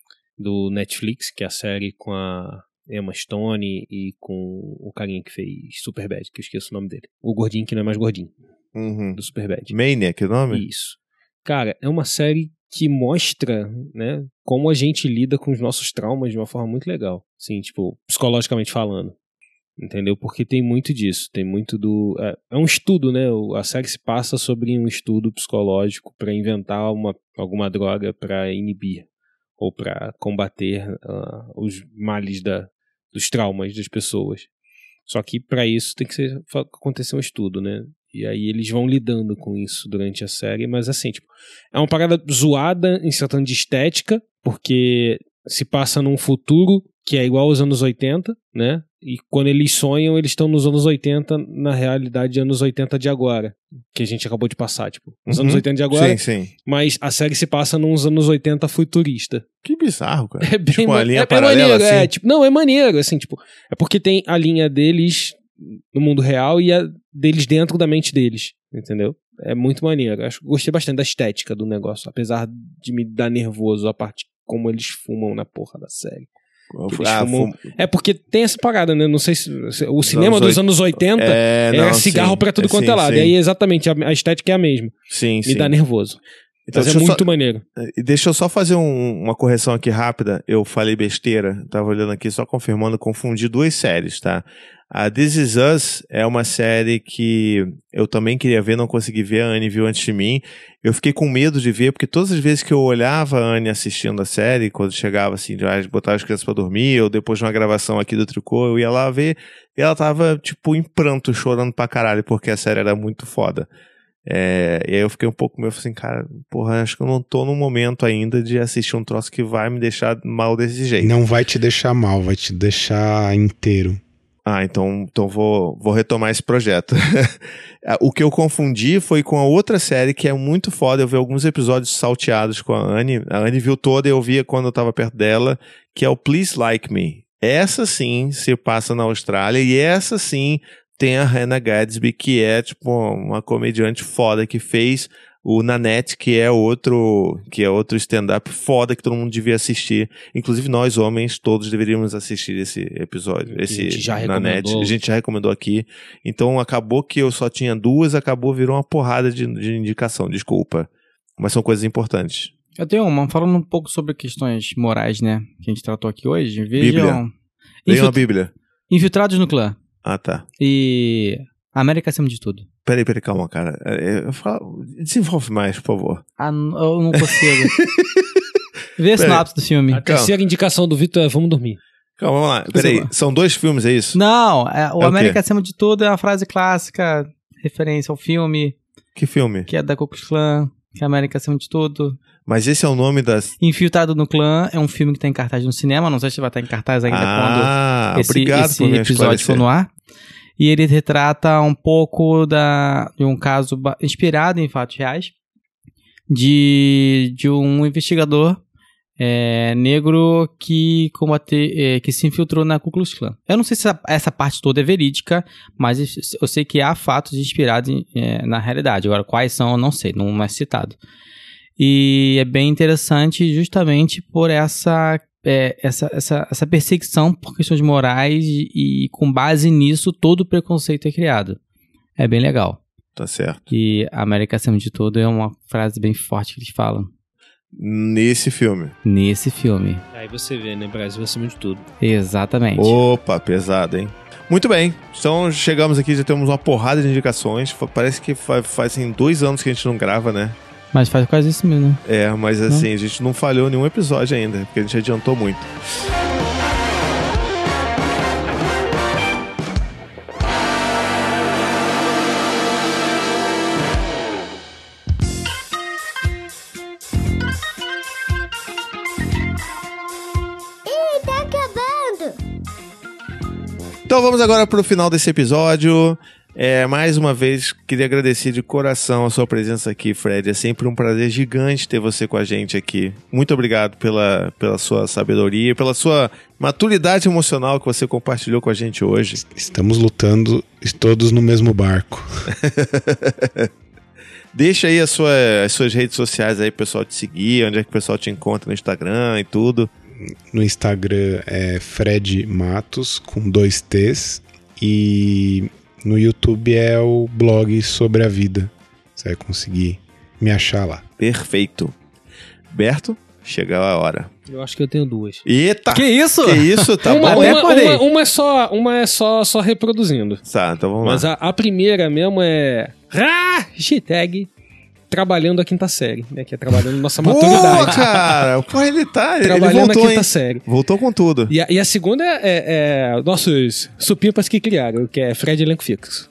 do Netflix, que é a série com a Emma Stone e com o carinha que fez Superbad, que eu esqueço o nome dele. O gordinho que não é mais gordinho. Do Superbad. Maniac, o nome? Isso. Cara, é uma série que mostra, né, como a gente lida com os nossos traumas de uma forma muito legal. Assim, tipo, psicologicamente falando. Entendeu? Porque tem muito disso. Tem muito do... É um estudo, né? A série se passa sobre um estudo psicológico para inventar alguma droga para inibir ou para combater os males dos traumas das pessoas. Só que para isso tem que acontecer um estudo, né? E aí eles vão lidando com isso durante a série, mas assim, tipo, é uma parada zoada em tratando de estética, porque se passa num futuro que é igual aos anos 80, né? E quando eles sonham, eles estão nos anos 80, na realidade, anos 80 de agora, que a gente acabou de passar, tipo, nos anos 80 de agora, sim. Mas a série se passa nos anos 80 futurista. Que bizarro, cara. É bem tipo, uma linha paralela, maneiro, assim? tipo, não, é maneiro, assim, tipo, é porque tem a linha deles no mundo real e a deles dentro da mente deles, entendeu? É muito maneiro. Gostei bastante da estética do negócio, apesar de me dar nervoso a parte como eles fumam na porra da série. É porque tem essa parada, né? Não sei se o cinema dos anos 80 era cigarro pra tudo quanto é lado. E aí, exatamente, a estética é a mesma. Sim, Me dá nervoso. Então, mas é muito maneiro. E deixa eu só fazer uma correção aqui rápida. Eu falei besteira, tava olhando aqui, só confirmando, confundi 2 séries, tá? A This Is Us é uma série que eu também queria ver, não consegui ver, a Anne viu antes de mim. Eu fiquei com medo de ver, porque todas as vezes que eu olhava a Anne assistindo a série, quando chegava assim, botava as crianças pra dormir, ou depois de uma gravação aqui do Tricô, eu ia lá ver, e ela tava, tipo, em pranto, chorando pra caralho, porque a série era muito foda. E aí eu fiquei um pouco meio assim, cara, porra, acho que eu não tô no momento ainda de assistir um troço que vai me deixar mal desse jeito. Não vai te deixar mal, vai te deixar inteiro. Então vou retomar esse projeto. O que eu confundi foi com a outra série que é muito foda. Eu vi alguns episódios salteados com a Anne. A Anne viu toda e eu via quando eu tava perto dela, que é o Please Like Me. Essa sim se passa na Austrália e essa sim tem a Hannah Gadsby, que é tipo uma comediante foda que fez o Nanette, que é outro stand-up foda que todo mundo devia assistir. Inclusive nós, homens, todos deveríamos assistir esse episódio. Esse Nanette. A gente já recomendou aqui. Então acabou que eu só tinha 2, virou uma porrada de indicação, desculpa. Mas são coisas importantes. Eu tenho uma, falando um pouco sobre questões morais, né? Que a gente tratou aqui hoje. Vejam. Leia a Bíblia. Infiltrados no Clã. Ah, tá. E América acima de tudo. Peraí, calma, cara. Desenvolve mais, por favor. Eu não consigo. Vê a sinopse do filme. A terceira indicação do Vitor é Vamos Dormir. Calma, vamos lá. Peraí, são 2 filmes, é isso? Não, o América acima de tudo é uma frase clássica, referência ao filme. Que filme? Que é da Ku Klux Klan, que é América acima de tudo. Mas esse é o nome das... Infiltrado no Clã é um filme que tá em cartaz no cinema, não sei se vai estar em cartaz ainda quando esse episódio for no ar. E ele retrata um pouco de um caso inspirado em fatos reais de um investigador negro que se infiltrou na Ku Klux Klan. Eu não sei se essa parte toda é verídica, mas eu sei que há fatos inspirados na realidade. Agora, quais são, eu não sei, não é citado. E é bem interessante justamente por essa perseguição por questões morais e com base nisso todo o preconceito é criado. É bem legal. Tá certo. E América acima de tudo é uma frase bem forte que eles falam. Nesse filme. Aí você vê, né? Brasil acima de tudo. Exatamente. Opa, pesado, hein? Muito bem. Então chegamos aqui, já temos uma porrada de indicações. Parece que fazem 2 anos que a gente não grava, né? Mas faz quase isso mesmo. Mas assim, a gente não falhou nenhum episódio ainda, porque a gente adiantou muito. Tá acabando! Então vamos agora pro final desse episódio. Mais uma vez, queria agradecer de coração a sua presença aqui, Fred. É sempre um prazer gigante ter você com a gente aqui. Muito obrigado pela sua sabedoria, pela sua maturidade emocional que você compartilhou com a gente hoje. Estamos lutando todos no mesmo barco. Deixa aí as suas redes sociais aí, pro pessoal te seguir, onde é que o pessoal te encontra no Instagram e tudo. No Instagram é Fred Matos, com 2 T's, e... no YouTube é o blog Sobre a Vida. Você vai conseguir me achar lá. Perfeito. Berto, chegou a hora. Eu acho que eu tenho 2. Eita! Que isso? Que isso? Tá bom. Uma é só reproduzindo. Tá, então vamos lá. Mas a primeira mesmo é... hashtag Trabalhando a Quinta Série, né? Que é trabalhando nossa maturidade. Pô, cara! Pô, ele Trabalhando voltou, a Quinta Série. Voltou com tudo. E a segunda é nossos supimpas que criaram, que é Fred Elenco Fixo.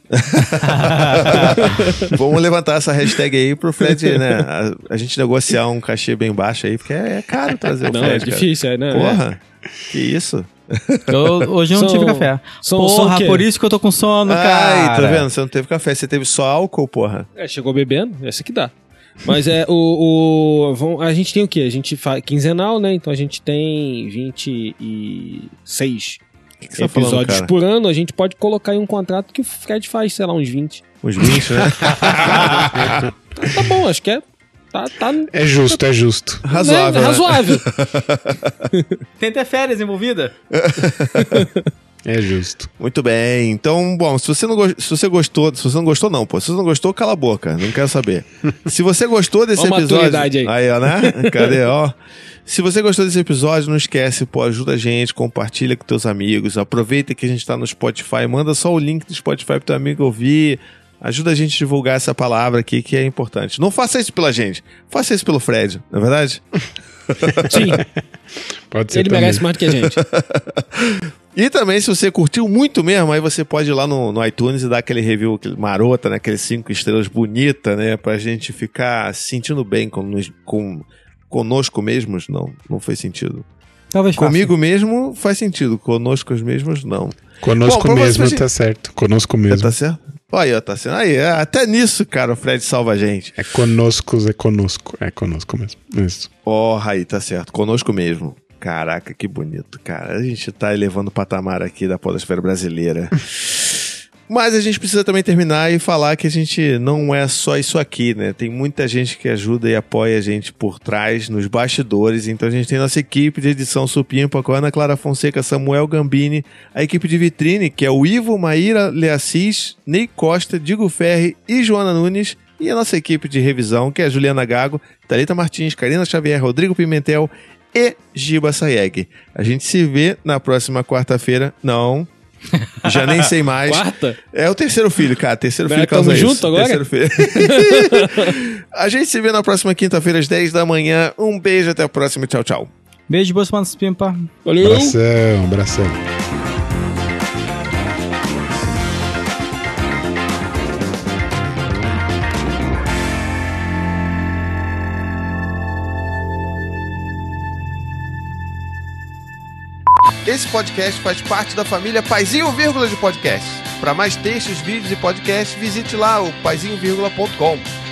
Vamos levantar essa hashtag aí pro Fred, né? A gente negociar um cachê bem baixo aí, porque é caro trazer o Fred, é difícil, né? Porra, que isso? Hoje eu não tive café. Porra, por isso que eu tô com sono, cara. Ai, tá vendo? Você não teve café, você teve só álcool, porra. Chegou bebendo, essa que dá. Mas a gente tem o quê? A gente faz quinzenal, né? Então a gente tem 26 episódios por ano. A gente pode colocar em um contrato que o Fred faz, sei lá, uns 20. Uns 20, né? Tá bom, acho que É justo. Razoável. Né? Razoável. Tem até férias envolvida. É justo. Muito bem. Então, bom, se você não gostou, não, pô. Se você não gostou, cala a boca. Não quero saber. Se você gostou desse episódio... Aí, ó, né? Cadê, ó? Se você gostou desse episódio, não esquece, pô, ajuda a gente, compartilha com teus amigos, aproveita que a gente tá no Spotify, manda só o link do Spotify pro teu amigo ouvir, ajuda a gente a divulgar essa palavra aqui que é importante. Não faça isso pela gente, faça isso pelo Fred, não é verdade? Sim. Pode ser. Ele também. merece mais do que a gente. E também, se você curtiu muito mesmo, aí você pode ir lá no iTunes e dar aquele review marota, né? Aqueles 5 estrelas bonita, né? Pra gente ficar se sentindo bem conosco mesmos, não faz sentido. Talvez Comigo mesmo faz sentido, conosco mesmos não. Conosco mesmo tá certo. Conosco mesmo. Tá certo? Olha, tá sendo. Aí, até nisso, cara, o Fred salva a gente. É conosco. É conosco mesmo. Isso. Aí, tá certo. Conosco mesmo. Caraca, que bonito, cara. A gente tá elevando o patamar aqui da podosfera brasileira. Mas a gente precisa também terminar e falar que a gente não é só isso aqui, né? Tem muita gente que ajuda e apoia a gente por trás, nos bastidores. Então a gente tem nossa equipe de edição supimpa com a Ana Clara Fonseca, Samuel Gambini, a equipe de vitrine, que é o Ivo, Maíra Leassis, Ney Costa, Digo Ferri e Joana Nunes. E a nossa equipe de revisão, que é a Juliana Gago, Thalita Martins, Karina Xavier, Rodrigo Pimentel e Giba Sayeg. A gente se vê na próxima quarta-feira. Não... Já nem sei mais. Quarta? É o terceiro filho, cara. Terceiro filho causa Tamo isso. junto agora? Terceiro filho. A gente se vê na próxima quinta-feira às 10 da manhã. Um beijo, até a próxima. Tchau, tchau. Beijo, boa semana, Supimpa. Valeu! Abração. Esse podcast faz parte da família Paizinho Vírgula de Podcast. Para mais textos, vídeos e podcasts, visite lá o paizinho.com.